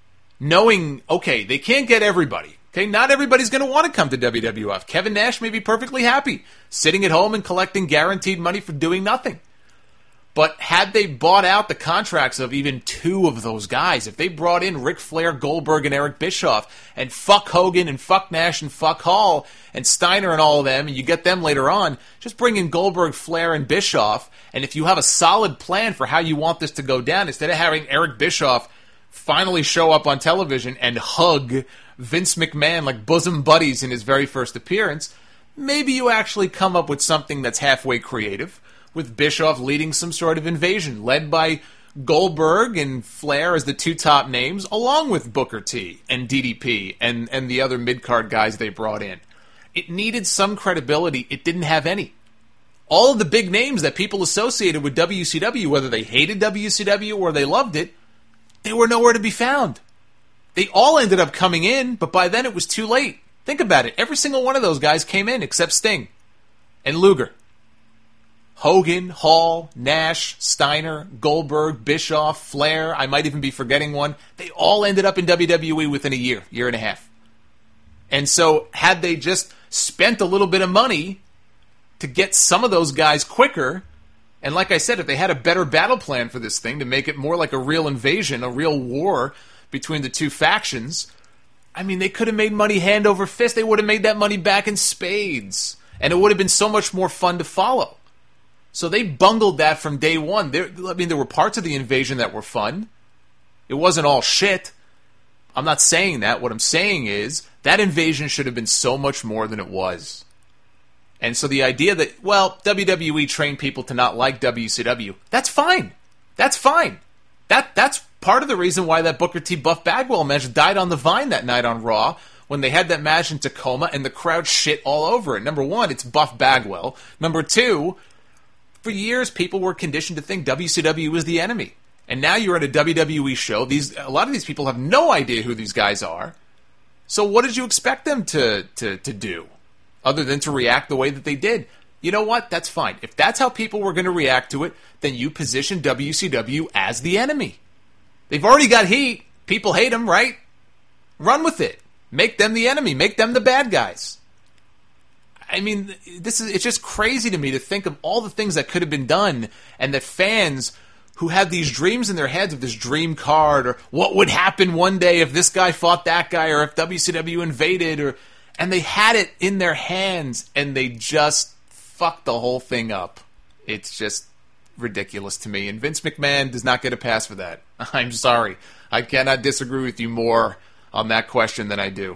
knowing, okay, they can't get everybody. Okay, not everybody's going to want to come to W W F. Kevin Nash may be perfectly happy sitting at home and collecting guaranteed money for doing nothing. But had they bought out the contracts of even two of those guys, if they brought in Ric Flair, Goldberg, and Eric Bischoff, and fuck Hogan, and fuck Nash, and fuck Hall, and Steiner, and all of them, and you get them later on, just bring in Goldberg, Flair, and Bischoff, and if you have a solid plan for how you want this to go down, instead of having Eric Bischoff finally show up on television and hug Vince McMahon like bosom buddies in his very first appearance, maybe you actually come up with something that's halfway creative, with Bischoff leading some sort of invasion, led by Goldberg and Flair as the two top names, along with Booker T and D D P and, and the other mid-card guys they brought in. It needed some credibility. It didn't have any. All of the big names that people associated with W C W, whether they hated W C W or they loved it, they were nowhere to be found. They all ended up coming in, but by then it was too late. Think about it. Every single one of those guys came in except Sting and Luger. Hogan, Hall, Nash, Steiner, Goldberg, Bischoff, Flair, I might even be forgetting one. They all ended up in W W E within a year, year and a half. And so had they just spent a little bit of money to get some of those guys quicker, and like I said, if they had a better battle plan for this thing to make it more like a real invasion, a real war between the two factions, I mean, they could have made money hand over fist. They would have made that money back in spades. And it would have been so much more fun to follow. So they bungled that from day one. There, I mean, there were parts of the invasion that were fun. It wasn't all shit. I'm not saying that. What I'm saying is that invasion should have been so much more than it was. And so the idea that, well, W W E trained people to not like W C W, that's fine. That's fine. That That's part of the reason why that Booker T. Buff Bagwell match died on the vine that night on Raw, when they had that match in Tacoma and the crowd shit all over it. Number one, it's Buff Bagwell. Number two, for years people were conditioned to think W C W was the enemy. And now you're at a W W E show. These a lot of these people have no idea who these guys are. So what did you expect them to, to, to do? Other than to react the way that they did. You know what? That's fine. If that's how people were going to react to it, then you position W C W as the enemy. They've already got heat. People hate them, right? Run with it. Make them the enemy. Make them the bad guys. I mean, this is it's just crazy to me to think of all the things that could have been done, and that fans who had these dreams in their heads of this dream card, or what would happen one day if this guy fought that guy, or if W C W invaded, or and they had it in their hands, and they just fucked the whole thing up. It's just ridiculous to me. And Vince McMahon does not get a pass for that. I'm sorry. I cannot disagree with you more on that question than I do.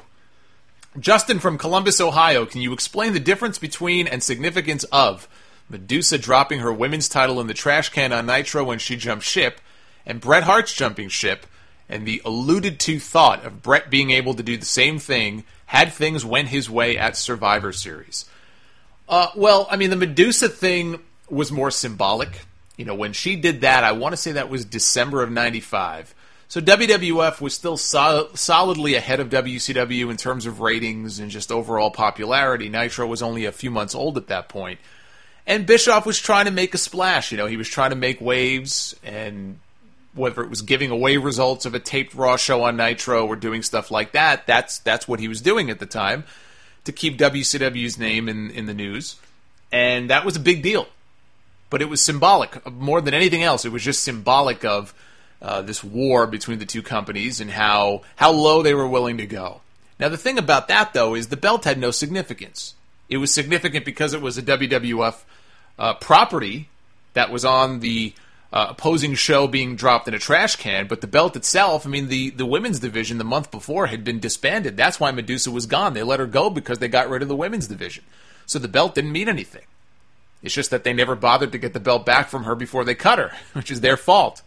Justin from Columbus, Ohio, can you explain the difference between and significance of Medusa dropping her women's title in the trash can on Nitro when she jumped ship, and Bret Hart's jumping ship, and the alluded to thought of Bret being able to do the same thing had things went his way at Survivor Series? Uh, well, I mean, the Medusa thing was more symbolic. You know, when she did that, I want to say that was December of ninety-five. So W W F was still sol- solidly ahead of W C W in terms of ratings and just overall popularity. Nitro was only a few months old at that point. And Bischoff was trying to make a splash. You know, he was trying to make waves, and whether it was giving away results of a taped Raw show on Nitro or doing stuff like that, that's that's what he was doing at the time to keep W C W's name in, in the news. And that was a big deal. But it was symbolic. More than anything else, it was just symbolic of uh, this war between the two companies and how, how low they were willing to go. Now, the thing about that, though, is the belt had no significance. It was significant because it was a W W F uh, property that was on the uh, opposing show being dropped in a trash can, but the belt itself, I mean, the, the women's division the month before had been disbanded. That's why Medusa was gone. They let her go because they got rid of the women's division. So the belt didn't mean anything. It's just that they never bothered to get the belt back from her before they cut her, which is their fault.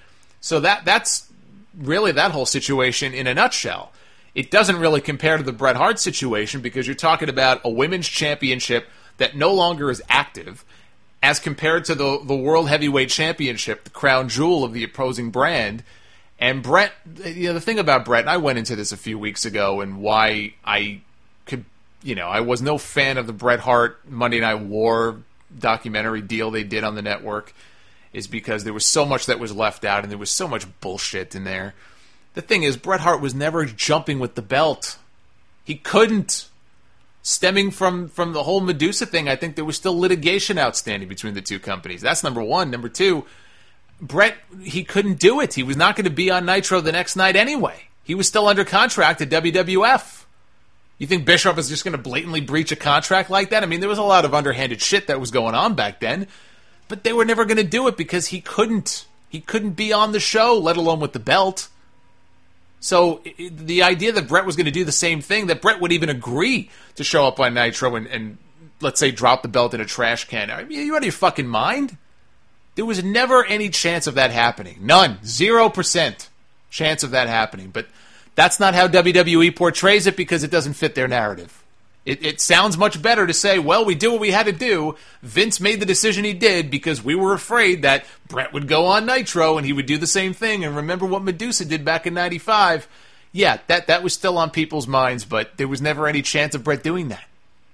So that that's really that whole situation in a nutshell. It doesn't really compare to the Bret Hart situation because you're talking about a women's championship that no longer is active as compared to the, the World Heavyweight Championship, the crown jewel of the opposing brand. And Bret, you know, the thing about Bret, and I went into this a few weeks ago and why I could, you know, I was no fan of the Bret Hart Monday Night War documentary deal they did on the network, is because there was so much that was left out and there was so much bullshit in there. The thing is, Bret Hart was never jumping with the belt. He couldn't. Stemming from, from the whole Medusa thing, I think there was still litigation outstanding between the two companies. That's number one. Number two, Bret, he couldn't do it. He was not going to be on Nitro the next night anyway. He was still under contract at W W F. You think Bischoff is just going to blatantly breach a contract like that? I mean, there was a lot of underhanded shit that was going on back then, but they were never going to do it because he couldn't. He couldn't be on the show, let alone with the belt. So it, the idea that Bret was going to do the same thing, that Bret would even agree to show up on Nitro and, and let's say, drop the belt in a trash can. Are you out of your fucking mind? There was never any chance of that happening. None. Zero percent chance of that happening. But that's not how W W E portrays it because it doesn't fit their narrative. It, it sounds much better to say, well, we did what we had to do. Vince made the decision he did because we were afraid that Bret would go on Nitro and he would do the same thing. And remember what Medusa did back in ninety-five. Yeah, that, that was still on people's minds, but there was never any chance of Bret doing that.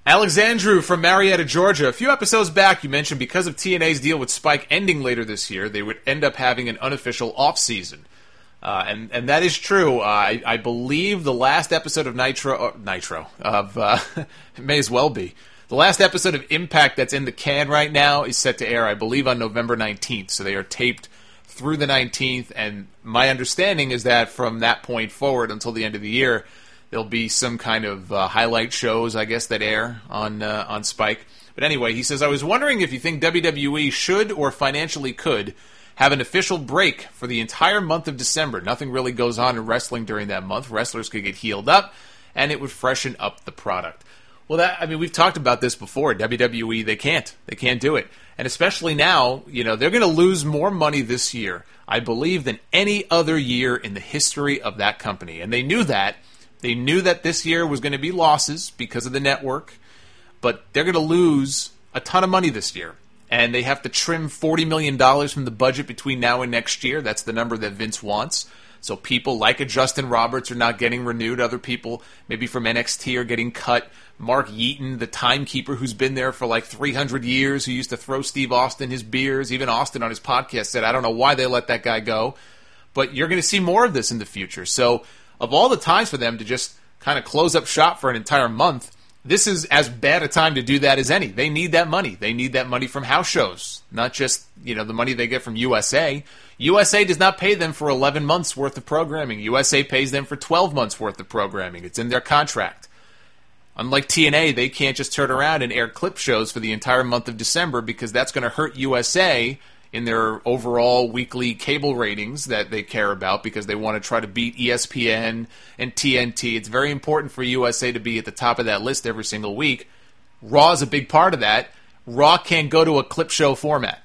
Alexandru from Marietta, Georgia. A few episodes back, you mentioned because of T N A's deal with Spike ending later this year, they would end up having an unofficial off-season. Uh, and, and that is true. Uh, I, I believe the last episode of Nitro, uh, Nitro, of, uh, it may as well be. The last episode of Impact that's in the can right now is set to air, I believe, on November nineteenth. So they are taped through the nineteenth, and my understanding is that from that point forward until the end of the year, there'll be some kind of uh, highlight shows, I guess, that air on uh, on Spike. But anyway, he says, I was wondering if you think W W E should or financially could have an official break for the entire month of December. Nothing really goes on in wrestling during that month. Wrestlers could get healed up, and it would freshen up the product. Well, that I mean, we've talked about this before. W W E, they can't. They can't do it. And especially now, you know, they're going to lose more money this year, I believe, than any other year in the history of that company. And they knew that. They knew that this year was going to be losses because of the network, but they're going to lose a ton of money this year. And they have to trim forty million dollars from the budget between now and next year. That's the number that Vince wants. So people like a Justin Roberts are not getting renewed. Other people, maybe from N X T, are getting cut. Mark Yeaton, the timekeeper who's been there for like three hundred years, who used to throw Steve Austin his beers. Even Austin on his podcast said, I don't know why they let that guy go. But you're going to see more of this in the future. So of all the times for them to just kind of close up shop for an entire month, this is as bad a time to do that as any. They need that money. They need that money from house shows, not just, you know, the money they get from U S A. U S A does not pay them for eleven months worth of programming. U S A pays them for twelve months worth of programming. It's in their contract. Unlike T N A, they can't just turn around and air clip shows for the entire month of December because that's going to hurt U S A in their overall weekly cable ratings that they care about because they want to try to beat E S P N and T N T. It's very important for U S A to be at the top of that list every single week. Raw is a big part of that. Raw can't go to a clip show format.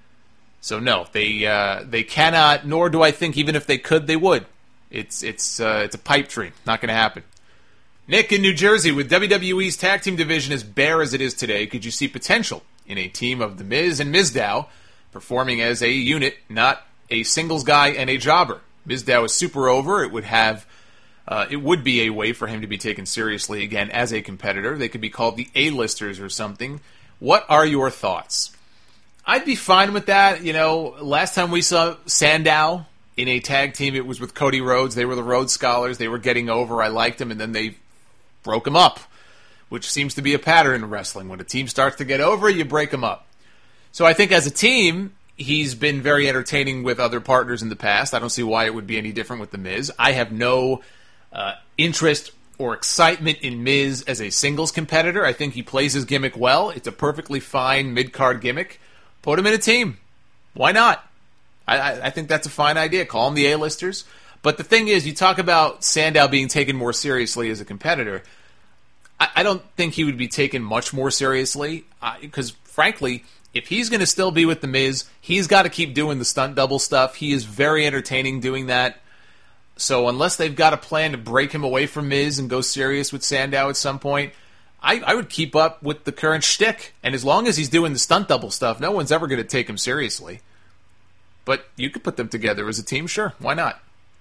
So no, they uh, they cannot, nor do I think even if they could, they would. It's, it's, uh, it's a pipe dream. Not going to happen. Nick in New Jersey, with W W E's tag team division as bare as it is today, could you see potential in a team of The Miz and Mizdow performing as a unit, not a singles guy and a jobber? Mizdow is super over. It would have, uh, it would be a way for him to be taken seriously again as a competitor. They could be called the A-listers or something. What are your thoughts? I'd be fine with that. You know, last time we saw Sandow in a tag team, it was with Cody Rhodes. They were the Rhodes Scholars. They were getting over. I liked them, and then they broke him up, which seems to be a pattern in wrestling. When a team starts to get over, you break them up. So I think as a team, he's been very entertaining with other partners in the past. I don't see why it would be any different with The Miz. I have no uh, interest or excitement in Miz as a singles competitor. I think he plays his gimmick well. It's a perfectly fine mid-card gimmick. Put him in a team. Why not? I, I, I think that's a fine idea. Call them the A-listers. But the thing is, you talk about Sandow being taken more seriously as a competitor. I, I don't think he would be taken much more seriously because, frankly, if he's going to still be with The Miz, he's got to keep doing the stunt double stuff. He is very entertaining doing that. So unless they've got a plan to break him away from Miz and go serious with Sandow at some point, I, I would keep up with the current shtick. And as long as he's doing the stunt double stuff, no one's ever going to take him seriously. But you could put them together as a team, sure. Why not?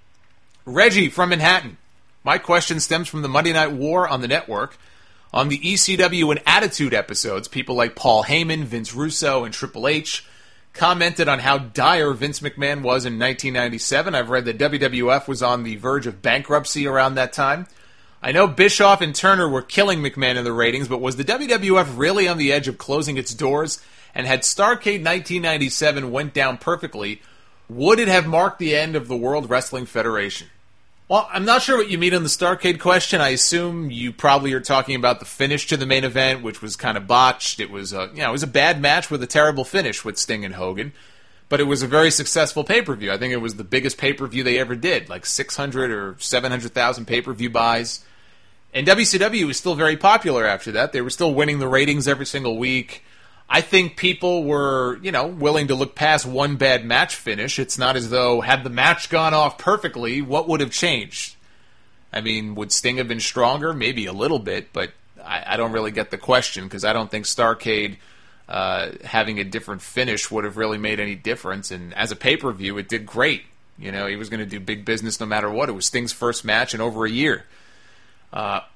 Reggie from Manhattan. My question stems from the Monday Night War on the network. On the E C W and Attitude episodes, people like Paul Heyman, Vince Russo, and Triple H commented on how dire Vince McMahon was in nineteen ninety-seven. I've read that W W F was on the verge of bankruptcy around that time. I know Bischoff and Turner were killing McMahon in the ratings, but was the W W F really on the edge of closing its doors? And had Starrcade nineteen ninety-seven went down perfectly, would it have marked the end of the World Wrestling Federation? Well, I'm not sure what you mean on the Starrcade question. I assume you probably are talking about the finish to the main event, which was kind of botched. It was a, you know, it was a bad match with a terrible finish with Sting and Hogan, but it was a very successful pay-per-view. I think it was the biggest pay-per-view they ever did, like six hundred or seven hundred thousand pay-per-view buys. And W C W was still very popular after that. They were still winning the ratings every single week. I think people were, you know, willing to look past one bad match finish. It's not as though, had the match gone off perfectly, what would have changed? I mean, would Sting have been stronger? Maybe a little bit, but I, I don't really get the question because I don't think Starrcade uh, having a different finish would have really made any difference. And as a pay-per-view, it did great. You know, he was going to do big business no matter what. It was Sting's first match in over a year. Uh,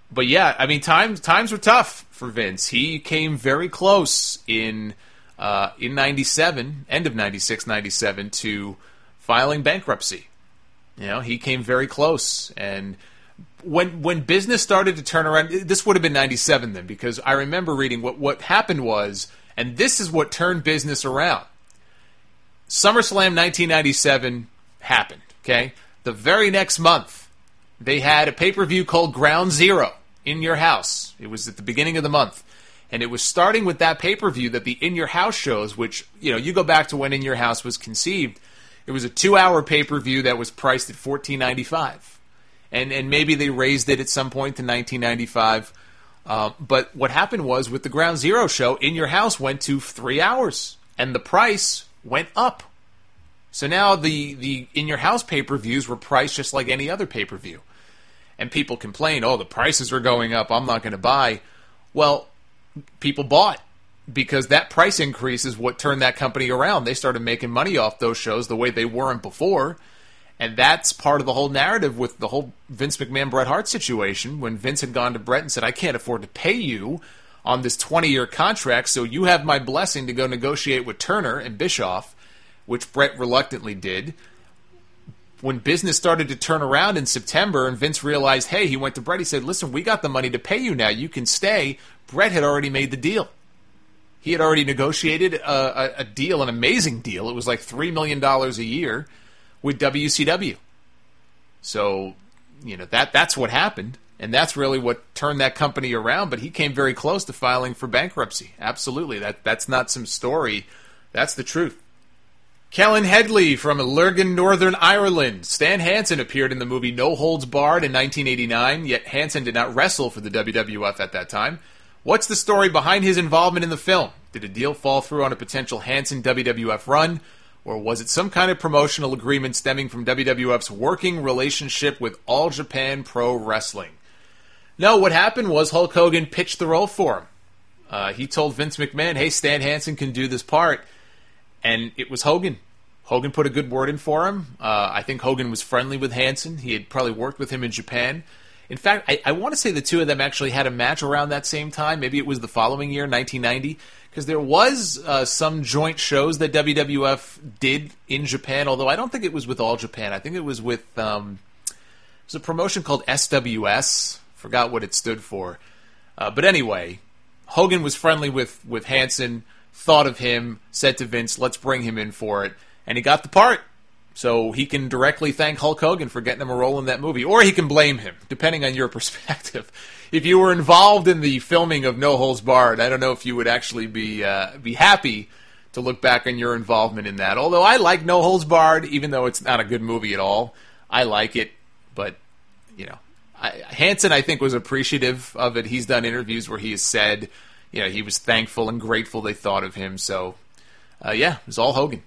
but yeah, I mean, times times were tough for Vince. He came very close in uh, in ninety-seven, end of ninety-six, ninety-seven, to filing bankruptcy. You know, he came very close. And when when business started to turn around, this would have been ninety-seven then, because I remember reading what, what happened was, and this is what turned business around. SummerSlam nineteen ninety-seven happened, okay? The very next month, they had a pay-per-view called Ground Zero, In Your House. It was at the beginning of the month. And it was starting with that pay-per-view that the In Your House shows, which, you know, you go back to when In Your House was conceived, it was a two-hour pay-per-view that was priced at fourteen ninety-five. And and maybe they raised it at some point to nineteen ninety-five. Uh, but what happened was, with the Ground Zero show, In Your House went to three hours. And the price went up. So now the, the In Your House pay-per-views were priced just like any other pay-per-view. And people complain, oh, the prices are going up, I'm not going to buy. Well, people bought, because that price increase is what turned that company around. They started making money off those shows the way they weren't before. And that's part of the whole narrative with the whole Vince McMahon-Bret Hart situation, when Vince had gone to Bret and said, I can't afford to pay you on this twenty-year contract, so you have my blessing to go negotiate with Turner and Bischoff, which Bret reluctantly did. When business started to turn around in September and Vince realized, hey, he went to Bret, he said, listen, we got the money to pay you now, you can stay. Bret had already made the deal. He had already negotiated a, a, a deal, an amazing deal. It was like three million dollars a year with W C W. So, you know, that that's what happened. And that's really what turned that company around. But he came very close to filing for bankruptcy. Absolutely. That That's not some story. That's the truth. Kellen Headley from Lurgan, Northern Ireland. Stan Hansen appeared in the movie No Holds Barred in nineteen eighty-nine, yet Hansen did not wrestle for the W W F at that time. What's the story behind his involvement in the film? Did a deal fall through on a potential Hansen W W F run? Or was it some kind of promotional agreement stemming from W W F's working relationship with All Japan Pro Wrestling? No, what happened was Hulk Hogan pitched the role for him. Uh, he told Vince McMahon, hey, Stan Hansen can do this part. And it was Hogan. Hogan put a good word in for him. Uh, I think Hogan was friendly with Hansen. He had probably worked with him in Japan. In fact, I, I want to say the two of them actually had a match around that same time. Maybe it was the following year, nineteen ninety, because there was uh, some joint shows that W W F did in Japan, although I don't think it was with All Japan. I think it was with um, it was a promotion called S W S. Forgot what it stood for. Uh, but anyway, Hogan was friendly with, with Hansen, thought of him, said to Vince, let's bring him in for it. And he got the part. So he can directly thank Hulk Hogan for getting him a role in that movie. Or he can blame him, depending on your perspective. If you were involved in the filming of No Holds Barred, I don't know if you would actually be uh, be happy to look back on your involvement in that. Although I like No Holds Barred, even though it's not a good movie at all. I like it, but, you know, I, Hansen, I think, was appreciative of it. He's done interviews where he has said, you know, he was thankful and grateful they thought of him. So, uh, yeah, it was all Hogan.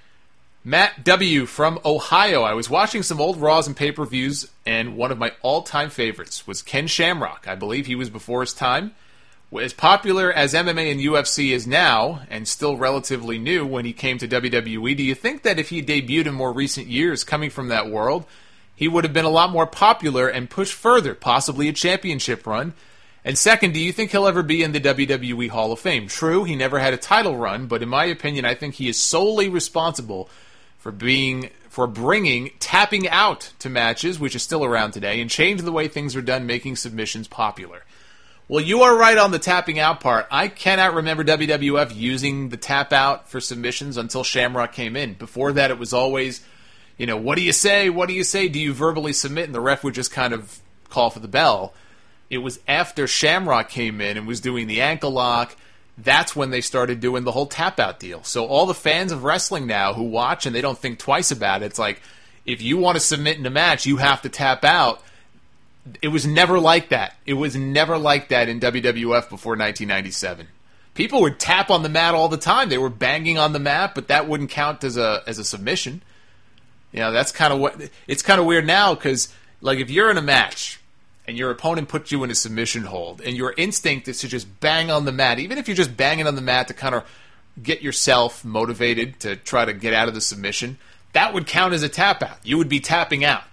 Matt W. from Ohio. I was watching some old Raws and pay-per-views, and one of my all-time favorites was Ken Shamrock. I believe he was before his time. As popular as M M A and U F C is now, and still relatively new when he came to W W E, do you think that if he debuted in more recent years coming from that world, he would have been a lot more popular and pushed further, possibly a championship run? And second, do you think he'll ever be in the W W E Hall of Fame? True, he never had a title run, but in my opinion, I think he is solely responsible for being for bringing tapping out to matches, which is still around today, and change the way things are done, making submissions popular. Well, you are right on the tapping out part. I cannot remember W W F using the tap out for submissions until Shamrock came in. Before that, it was always, you know, what do you say? What do you say? Do you verbally submit? And the ref would just kind of call for the bell. It was after Shamrock came in and was doing the ankle lock. That's when they started doing the whole tap-out deal. So all the fans of wrestling now who watch and they don't think twice about it, it's like, if you want to submit in a match, you have to tap out. It was never like that. It was never like that in W W F before nineteen ninety-seven. People would tap on the mat all the time. They were banging on the mat, but that wouldn't count as a as a submission. You know, that's kind of what... It's kind of weird now because, like, if you're in a match and your opponent puts you in a submission hold, and your instinct is to just bang on the mat, even if you're just banging on the mat to kind of get yourself motivated to try to get out of the submission, that would count as a tap out. You would be tapping out.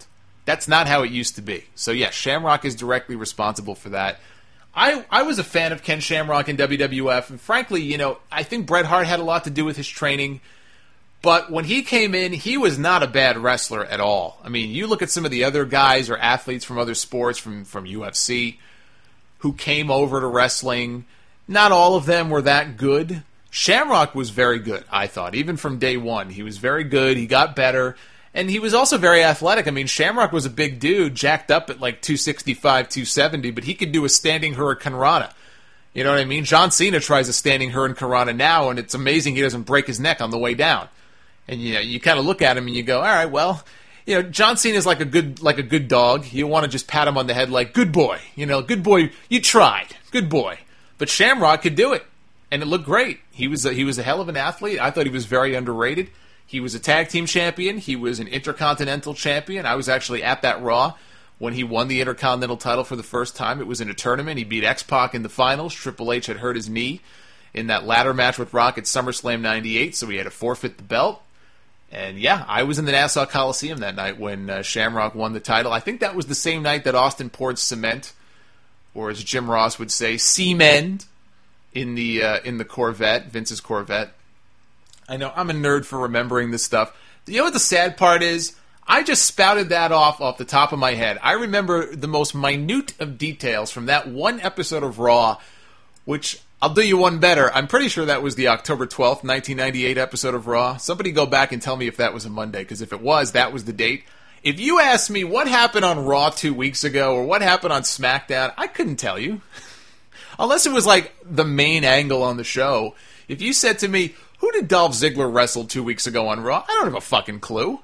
That's not how it used to be. So, yeah, Shamrock is directly responsible for that. I, I was a fan of Ken Shamrock in W W F, and frankly, you know, I think Bret Hart had a lot to do with his training. But when he came in, he was not a bad wrestler at all. I mean, you look at some of the other guys or athletes from other sports, from, from U F C, who came over to wrestling. Not all of them were that good. Shamrock was very good, I thought, even from day one. He was very good. He got better. And he was also very athletic. I mean, Shamrock was a big dude, jacked up at like two sixty-five, two seventy, but he could do a standing Hurricane Rana. You know what I mean? John Cena tries a standing Hurricane Rana now, and it's amazing he doesn't break his neck on the way down. And you know, you kind of look at him and you go, all right, well, you know, John Cena is like a good like a good dog. You want to just pat him on the head like, good boy. You know, good boy, you tried. Good boy. But Shamrock could do it, and it looked great. He was a, he was a hell of an athlete. I thought he was very underrated. He was a tag team champion. He was an intercontinental champion. I was actually at that Raw when he won the Intercontinental title for the first time. It was in a tournament. He beat X-Pac in the finals. Triple H had hurt his knee in that ladder match with Rock at SummerSlam ninety-eight, so he had to forfeit the belt. And yeah, I was in the Nassau Coliseum that night when uh, Shamrock won the title. I think that was the same night that Austin poured cement, or as Jim Ross would say, cement, in the uh, in the Corvette, Vince's Corvette. I know, I'm a nerd for remembering this stuff. You know what the sad part is? I just spouted that off off the top of my head. I remember the most minute of details from that one episode of Raw, which, I'll do you one better. I'm pretty sure that was the October twelfth, nineteen ninety-eight episode of Raw. Somebody go back and tell me if that was a Monday, because if it was, that was the date. If you asked me what happened on Raw two weeks ago, or what happened on SmackDown, I couldn't tell you. Unless it was like the main angle on the show. If you said to me, who did Dolph Ziggler wrestle two weeks ago on Raw? I don't have a fucking clue.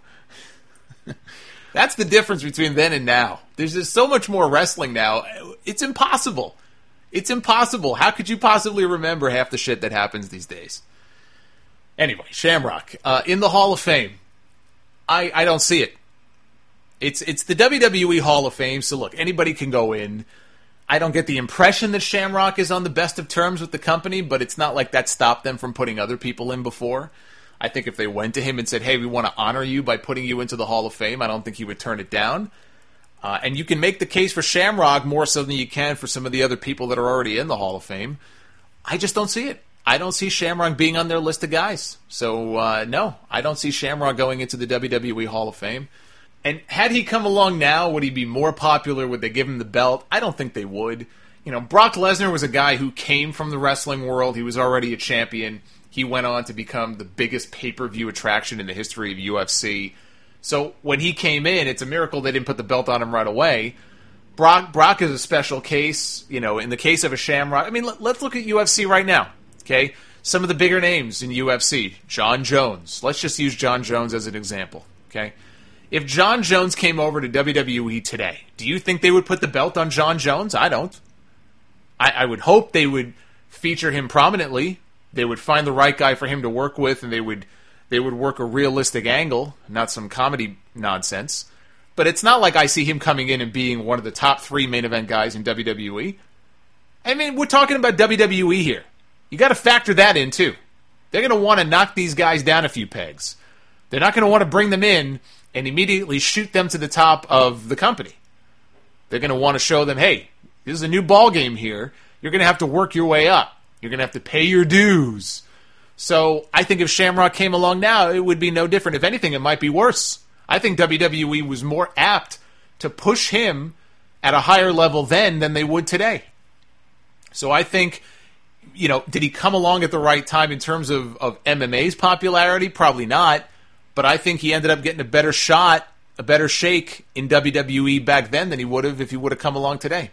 That's the difference between then and now. There's just so much more wrestling now. It's impossible. It's impossible. How could you possibly remember half the shit that happens these days? Anyway, Shamrock. Uh, in the Hall of Fame. I, I don't see it. It's, it's the W W E Hall of Fame, so look, anybody can go in. I don't get the impression that Shamrock is on the best of terms with the company, but it's not like that stopped them from putting other people in before. I think if they went to him and said, hey, we want to honor you by putting you into the Hall of Fame, I don't think he would turn it down. Uh, and you can make the case for Shamrock more so than you can for some of the other people that are already in the Hall of Fame. I just don't see it. I don't see Shamrock being on their list of guys. So, uh, no, I don't see Shamrock going into the W W E Hall of Fame. And had he come along now, would he be more popular? Would they give him the belt? I don't think they would. You know, Brock Lesnar was a guy who came from the wrestling world. He was already a champion. He went on to become the biggest pay-per-view attraction in the history of U F C. So when he came in, it's a miracle they didn't put the belt on him right away. Brock Brock is a special case. You know, in the case of a Shamrock, I mean, let, let's look at U F C right now, okay? Some of the bigger names in U F C. John Jones. Let's just use John Jones as an example, okay? If John Jones came over to W W E today, do you think they would put the belt on John Jones? I don't. I, I would hope they would feature him prominently. They would find the right guy for him to work with, and they would they would work a realistic angle, not some comedy nonsense. But it's not like I see him coming in and being one of the top three main event guys in W W E. I mean, we're talking about W W E here. You got to factor that in, too. They're going to want to knock these guys down a few pegs. They're not going to want to bring them in and immediately shoot them to the top of the company. They're going to want to show them, hey, this is a new ball game here. You're going to have to work your way up. You're going to have to pay your dues. So I think if Shamrock came along now, it would be no different. If anything, it might be worse. I think W W E was more apt to push him at a higher level then than they would today. So I think, you know, did he come along at the right time in terms of, of M M A's popularity? Probably not. But I think he ended up getting a better shot, a better shake in W W E back then than he would have if he would have come along today.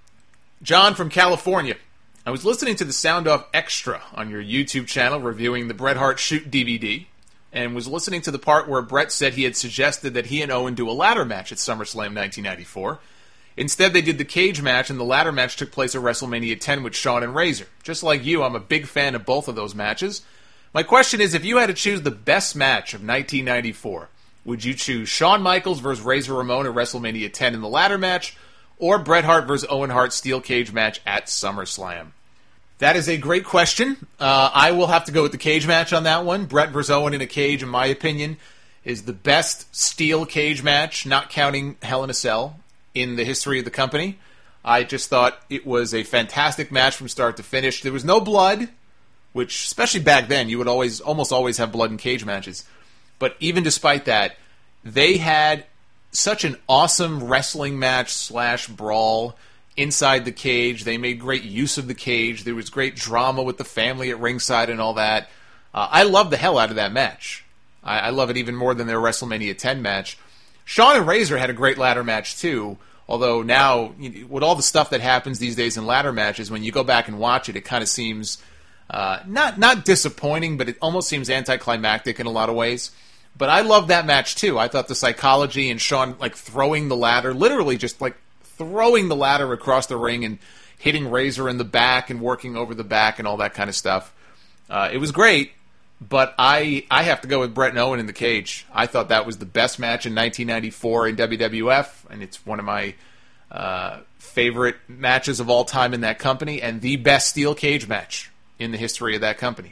John from California. I was listening to the Sound Off Extra on your YouTube channel reviewing the Bret Hart Shoot D V D and was listening to the part where Bret said he had suggested that he and Owen do a ladder match at SummerSlam nineteen ninety-four. Instead, they did the cage match, and the ladder match took place at WrestleMania ten with Shawn and Razor. Just like you, I'm a big fan of both of those matches. My question is, if you had to choose the best match of nineteen ninety-four, would you choose Shawn Michaels versus Razor Ramon at WrestleMania ten in the ladder match, or Bret Hart versus Owen Hart steel cage match at SummerSlam? That is a great question. Uh, I will have to go with the cage match on that one. Bret versus Owen in a cage, in my opinion, is the best steel cage match, not counting Hell in a Cell, in the history of the company. I just thought it was a fantastic match from start to finish. There was no blood, which, especially back then, you would always, almost always have blood in cage matches. But even despite that, they had such an awesome wrestling match slash brawl inside the cage. They made great use of the cage. There was great drama with the family at ringside and all that. Uh, I love the hell out of that match. I, I love it even more than their WrestleMania ten match. Shawn and Razor had a great ladder match too, although now, you know, with all the stuff that happens these days in ladder matches, when you go back and watch it, it kind of seems uh, not not disappointing, but it almost seems anticlimactic in a lot of ways. But I love that match too. I thought the psychology and Shawn like throwing the ladder, literally just like throwing the ladder across the ring and hitting Razor in the back and working over the back and all that kind of stuff. Uh, it was great, but I I have to go with Bret and Owen in the cage. I thought that was the best match in nineteen ninety-four in W W F, and it's one of my uh, favorite matches of all time in that company, and the best steel cage match in the history of that company.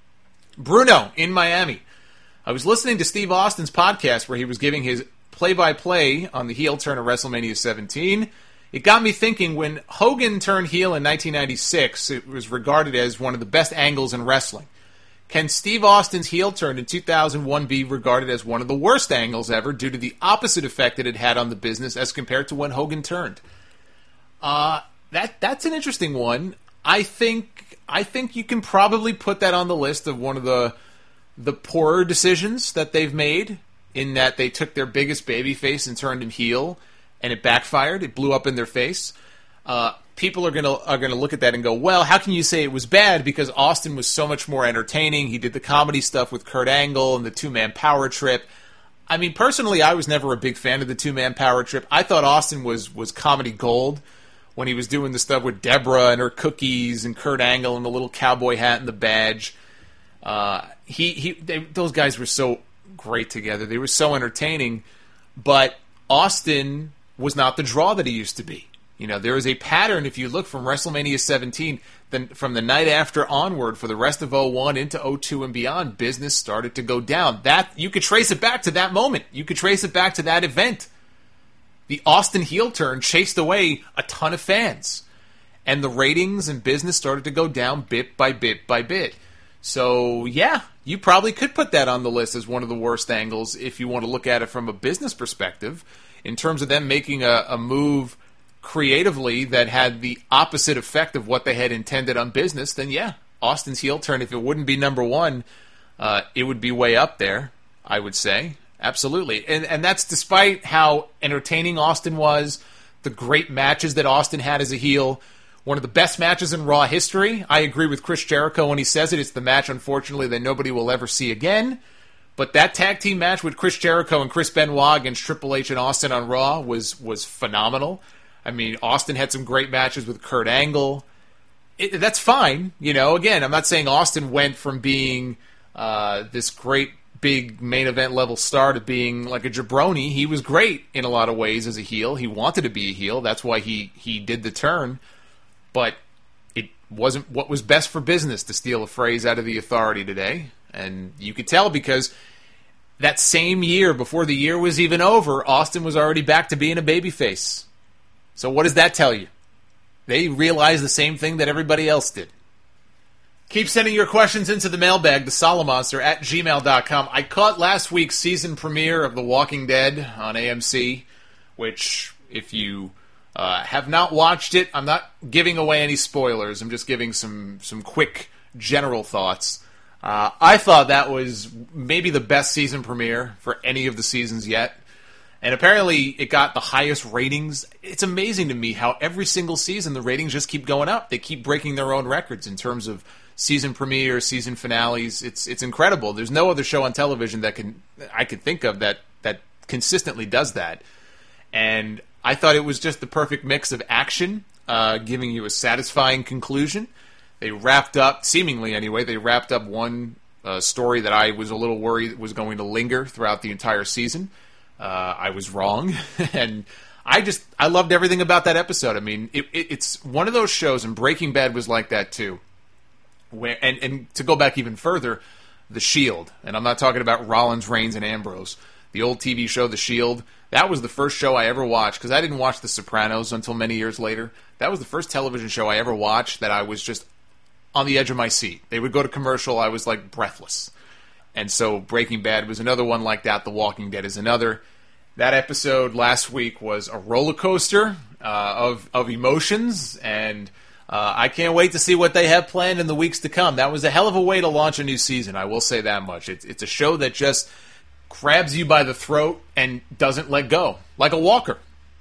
Bruno in Miami. I was listening to Steve Austin's podcast where he was giving his play-by-play on the heel turn of WrestleMania seventeen. It got me thinking, when Hogan turned heel in nineteen ninety-six, it was regarded as one of the best angles in wrestling. Can Steve Austin's heel turn in two thousand one be regarded as one of the worst angles ever due to the opposite effect it had had on the business as compared to when Hogan turned? Uh, that that's an interesting one. I think I think you can probably put that on the list of one of the the poorer decisions that they've made, in that they took their biggest babyface and turned him heel, and it backfired. It blew up in their face. Uh, people are gonna are gonna look at that and go, well, how can you say it was bad? Because Austin was so much more entertaining. He did the comedy stuff with Kurt Angle and the two-man power trip. I mean, personally, I was never a big fan of the two-man power trip. I thought Austin was was comedy gold when he was doing the stuff with Deborah and her cookies and Kurt Angle and the little cowboy hat and the badge. Uh, he he, they, those guys were so great together. They were so entertaining, but Austin was not the draw that he used to be. You know, there is a pattern, if you look from WrestleMania seventeen, then from the night after onward, for the rest of oh one into oh two and beyond, business started to go down. That you could trace it back to that moment. You could trace it back to that event. The Austin heel turn chased away a ton of fans, and the ratings and business started to go down bit by bit by bit. So, yeah, you probably could put that on the list as one of the worst angles if you want to look at it from a business perspective. In terms of them making a, a move creatively that had the opposite effect of what they had intended on business, then yeah, Austin's heel turn, if it wouldn't be number one, uh, it would be way up there, I would say. Absolutely. And, and that's despite how entertaining Austin was, the great matches that Austin had as a heel. One of the best matches in Raw history. I agree with Chris Jericho when he says it. It's the match, unfortunately, that nobody will ever see again. But that tag team match with Chris Jericho and Chris Benoit against Triple H and Austin on Raw was was phenomenal. I mean, Austin had some great matches with Kurt Angle. It, that's fine. You know, again, I'm not saying Austin went from being uh, this great, big main event level star to being like a jabroni. He was great in a lot of ways as a heel. He wanted to be a heel. That's why he, he did the turn. But it wasn't what was best for business, to steal a phrase out of The Authority today. And you could tell because that same year, before the year was even over, Austin was already back to being a babyface. So what does that tell you? They realized the same thing that everybody else did. Keep sending your questions into the mailbag, the Solomonster at gmail dot com. I caught last week's season premiere of The Walking Dead on A M C, which, if you uh, have not watched it, I'm not giving away any spoilers. I'm just giving some, some quick general thoughts. Uh, I thought that was maybe the best season premiere for any of the seasons yet. And apparently it got the highest ratings. It's amazing to me how every single season the ratings just keep going up. They keep breaking their own records in terms of season premieres, season finales. It's it's incredible. There's no other show on television that can I could think of that that consistently does that. And I thought it was just the perfect mix of action, uh, giving you a satisfying conclusion. They wrapped up, seemingly anyway, they wrapped up one uh, story that I was a little worried was going to linger throughout the entire season. Uh, I was wrong, and I just I loved everything about that episode. I mean, it, it, it's one of those shows, and Breaking Bad was like that too. Where and, and to go back even further, The Shield. And I'm not talking about Rollins, Reigns, and Ambrose. The old T V show, The Shield. That was the first show I ever watched, because I didn't watch The Sopranos until many years later. That was the first television show I ever watched that I was just on the edge of my seat. They would go to commercial, I was like breathless. And so Breaking Bad was another one like that. The Walking Dead is another. That episode last week was a roller coaster uh, of, of emotions, and uh, I can't wait to see what they have planned in the weeks to come. That was a hell of a way to launch a new season, I will say that much. It's, it's a show that just grabs you by the throat and doesn't let go, like a walker.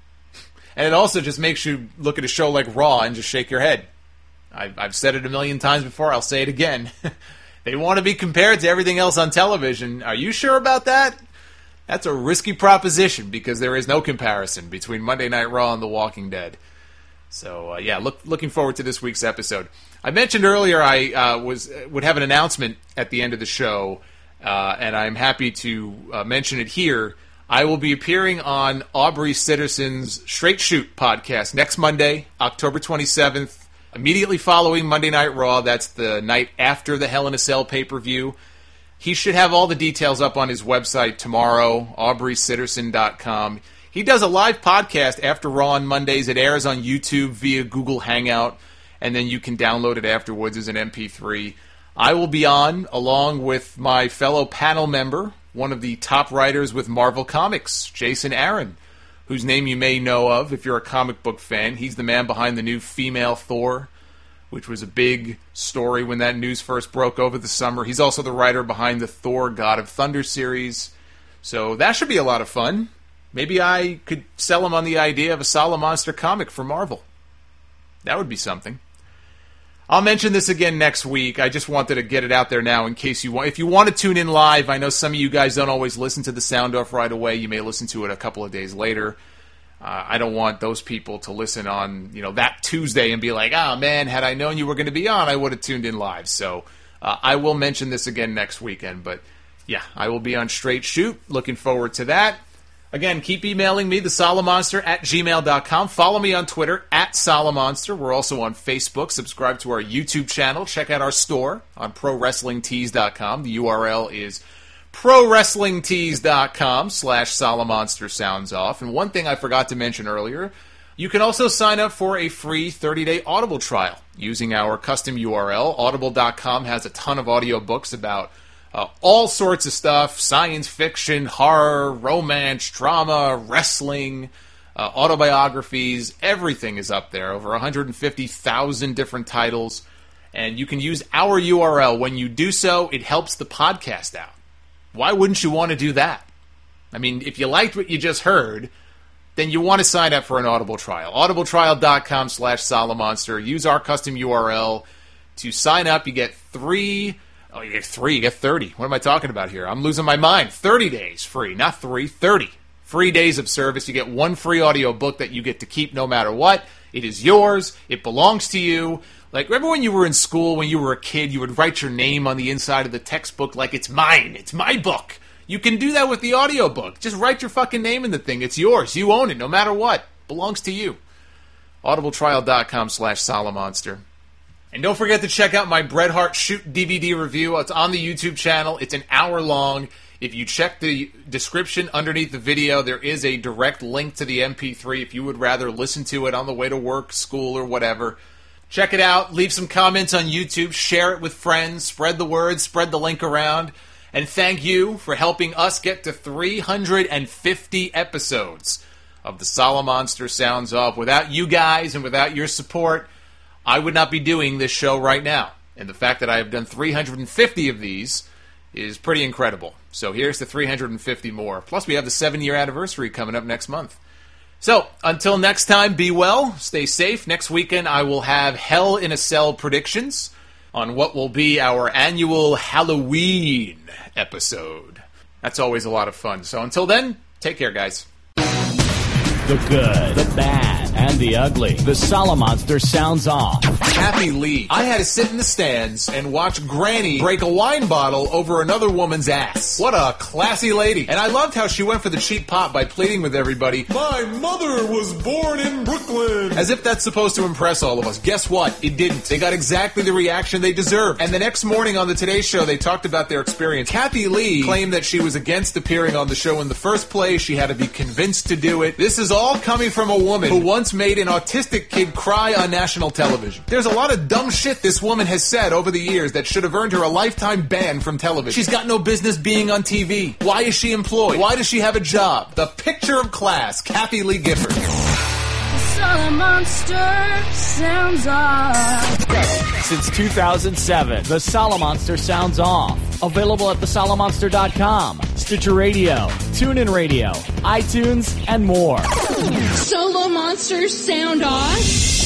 And it also just makes you look at a show like Raw and just shake your head. I've, I've said it a million times before, I'll say it again. They want to be compared to everything else on television. Are you sure about that? That's a risky proposition, because there is no comparison between Monday Night Raw and The Walking Dead. So, uh, yeah, look, looking forward to this week's episode. I mentioned earlier I uh, was would have an announcement at the end of the show, uh, and I'm happy to uh, mention it here. I will be appearing on Aubrey Sitterson's Straight Shoot podcast next Monday, October twenty-seventh, immediately following Monday Night Raw. That's the night after the Hell in a Cell pay-per-view. He should have all the details up on his website tomorrow, aubrey sitterson dot com. He does a live podcast after Raw on Mondays. It airs on YouTube via Google Hangout, and then you can download it afterwards as an M P three. I will be on, along with my fellow panel member, one of the top writers with Marvel Comics, Jason Aaron, whose name you may know of if you're a comic book fan. He's the man behind the new female Thor, which was a big story when that news first broke over the summer. He's also the writer behind the Thor God of Thunder series. So that should be a lot of fun. Maybe I could sell him on the idea of a Solomonster comic for Marvel. That would be something. I'll mention this again next week. I just wanted to get it out there now in case you want. If you want to tune in live, I know some of you guys don't always listen to the Sound Off right away. You may listen to it a couple of days later. Uh, I don't want those people to listen on, you know, that Tuesday and be like, oh man, had I known you were going to be on, I would have tuned in live. So uh, I will mention this again next weekend. But yeah, I will be on Straight Shoot. Looking forward to that. Again, keep emailing me, the Solomonster at gmail dot com. Follow me on Twitter, at Solomonster. We're also on Facebook. Subscribe to our YouTube channel. Check out our store on pro wrestling tees dot com. The U R L is pro wrestling tees dot com slash Solomonster Sounds Off. And one thing I forgot to mention earlier, you can also sign up for a free thirty-day Audible trial using our custom U R L. Audible dot com has a ton of audiobooks about Uh, all sorts of stuff: science fiction, horror, romance, drama, wrestling, uh, autobiographies. Everything is up there. Over one hundred fifty thousand different titles. And you can use our U R L. When you do so, it helps the podcast out. Why wouldn't you want to do that? I mean, if you liked what you just heard, then you want to sign up for an Audible trial. audible trial dot com slash Solomonster. Use our custom U R L to sign up. You get three... Oh, you get three, you get thirty. What am I talking about here? I'm losing my mind. thirty days free, not three, thirty. Free days of service. You get one free audio book that you get to keep no matter what. It is yours. It belongs to you. Like, remember when you were in school, when you were a kid, you would write your name on the inside of the textbook like, it's mine, it's my book. You can do that with the audio book. Just write your fucking name in the thing. It's yours. You own it no matter what. It belongs to you. audible trial dot com slash Solomonster. And don't forget to check out my Bret Hart Shoot D V D review. It's on the YouTube channel. It's an hour long. If you check the description underneath the video, there is a direct link to the M P three if you would rather listen to it on the way to work, school, or whatever. Check it out. Leave some comments on YouTube. Share it with friends. Spread the word. Spread the link around. And thank you for helping us get to three hundred fifty episodes of the Solomonster Sounds Off. Without you guys and without your support, I would not be doing this show right now. And the fact that I have done three hundred fifty of these is pretty incredible. So here's the three hundred fifty more. Plus, we have the seven-year anniversary coming up next month. So, until next time, be well, stay safe. Next weekend, I will have Hell in a Cell predictions on what will be our annual Halloween episode. That's always a lot of fun. So until then, take care, guys. The good, the bad, and the ugly. The Salamonster sounds off. Kathy Lee. I had to sit in the stands and watch Granny break a wine bottle over another woman's ass. What a classy lady. And I loved how she went for the cheap pop by pleading with everybody, "My mother was born in Brooklyn." As if that's supposed to impress all of us. Guess what? It didn't. They got exactly the reaction they deserved. And the next morning on the Today Show, they talked about their experience. Kathy Lee claimed that she was against appearing on the show in the first place. She had to be convinced to do it. This is all coming from a woman who once made an autistic kid cry on national television. There's a lot of dumb shit this woman has said over the years that should have earned her a lifetime ban from television. She's got no business being on T V. Why is she employed? Why does she have a job? The picture of class, Kathy Lee Gifford. Salamonster sounds off. Since two thousand seven, the Salamonster sounds off. Available at the salamonster dot com, Stitcher Radio, TuneIn Radio, iTunes, and more. Solo Monsters sound off.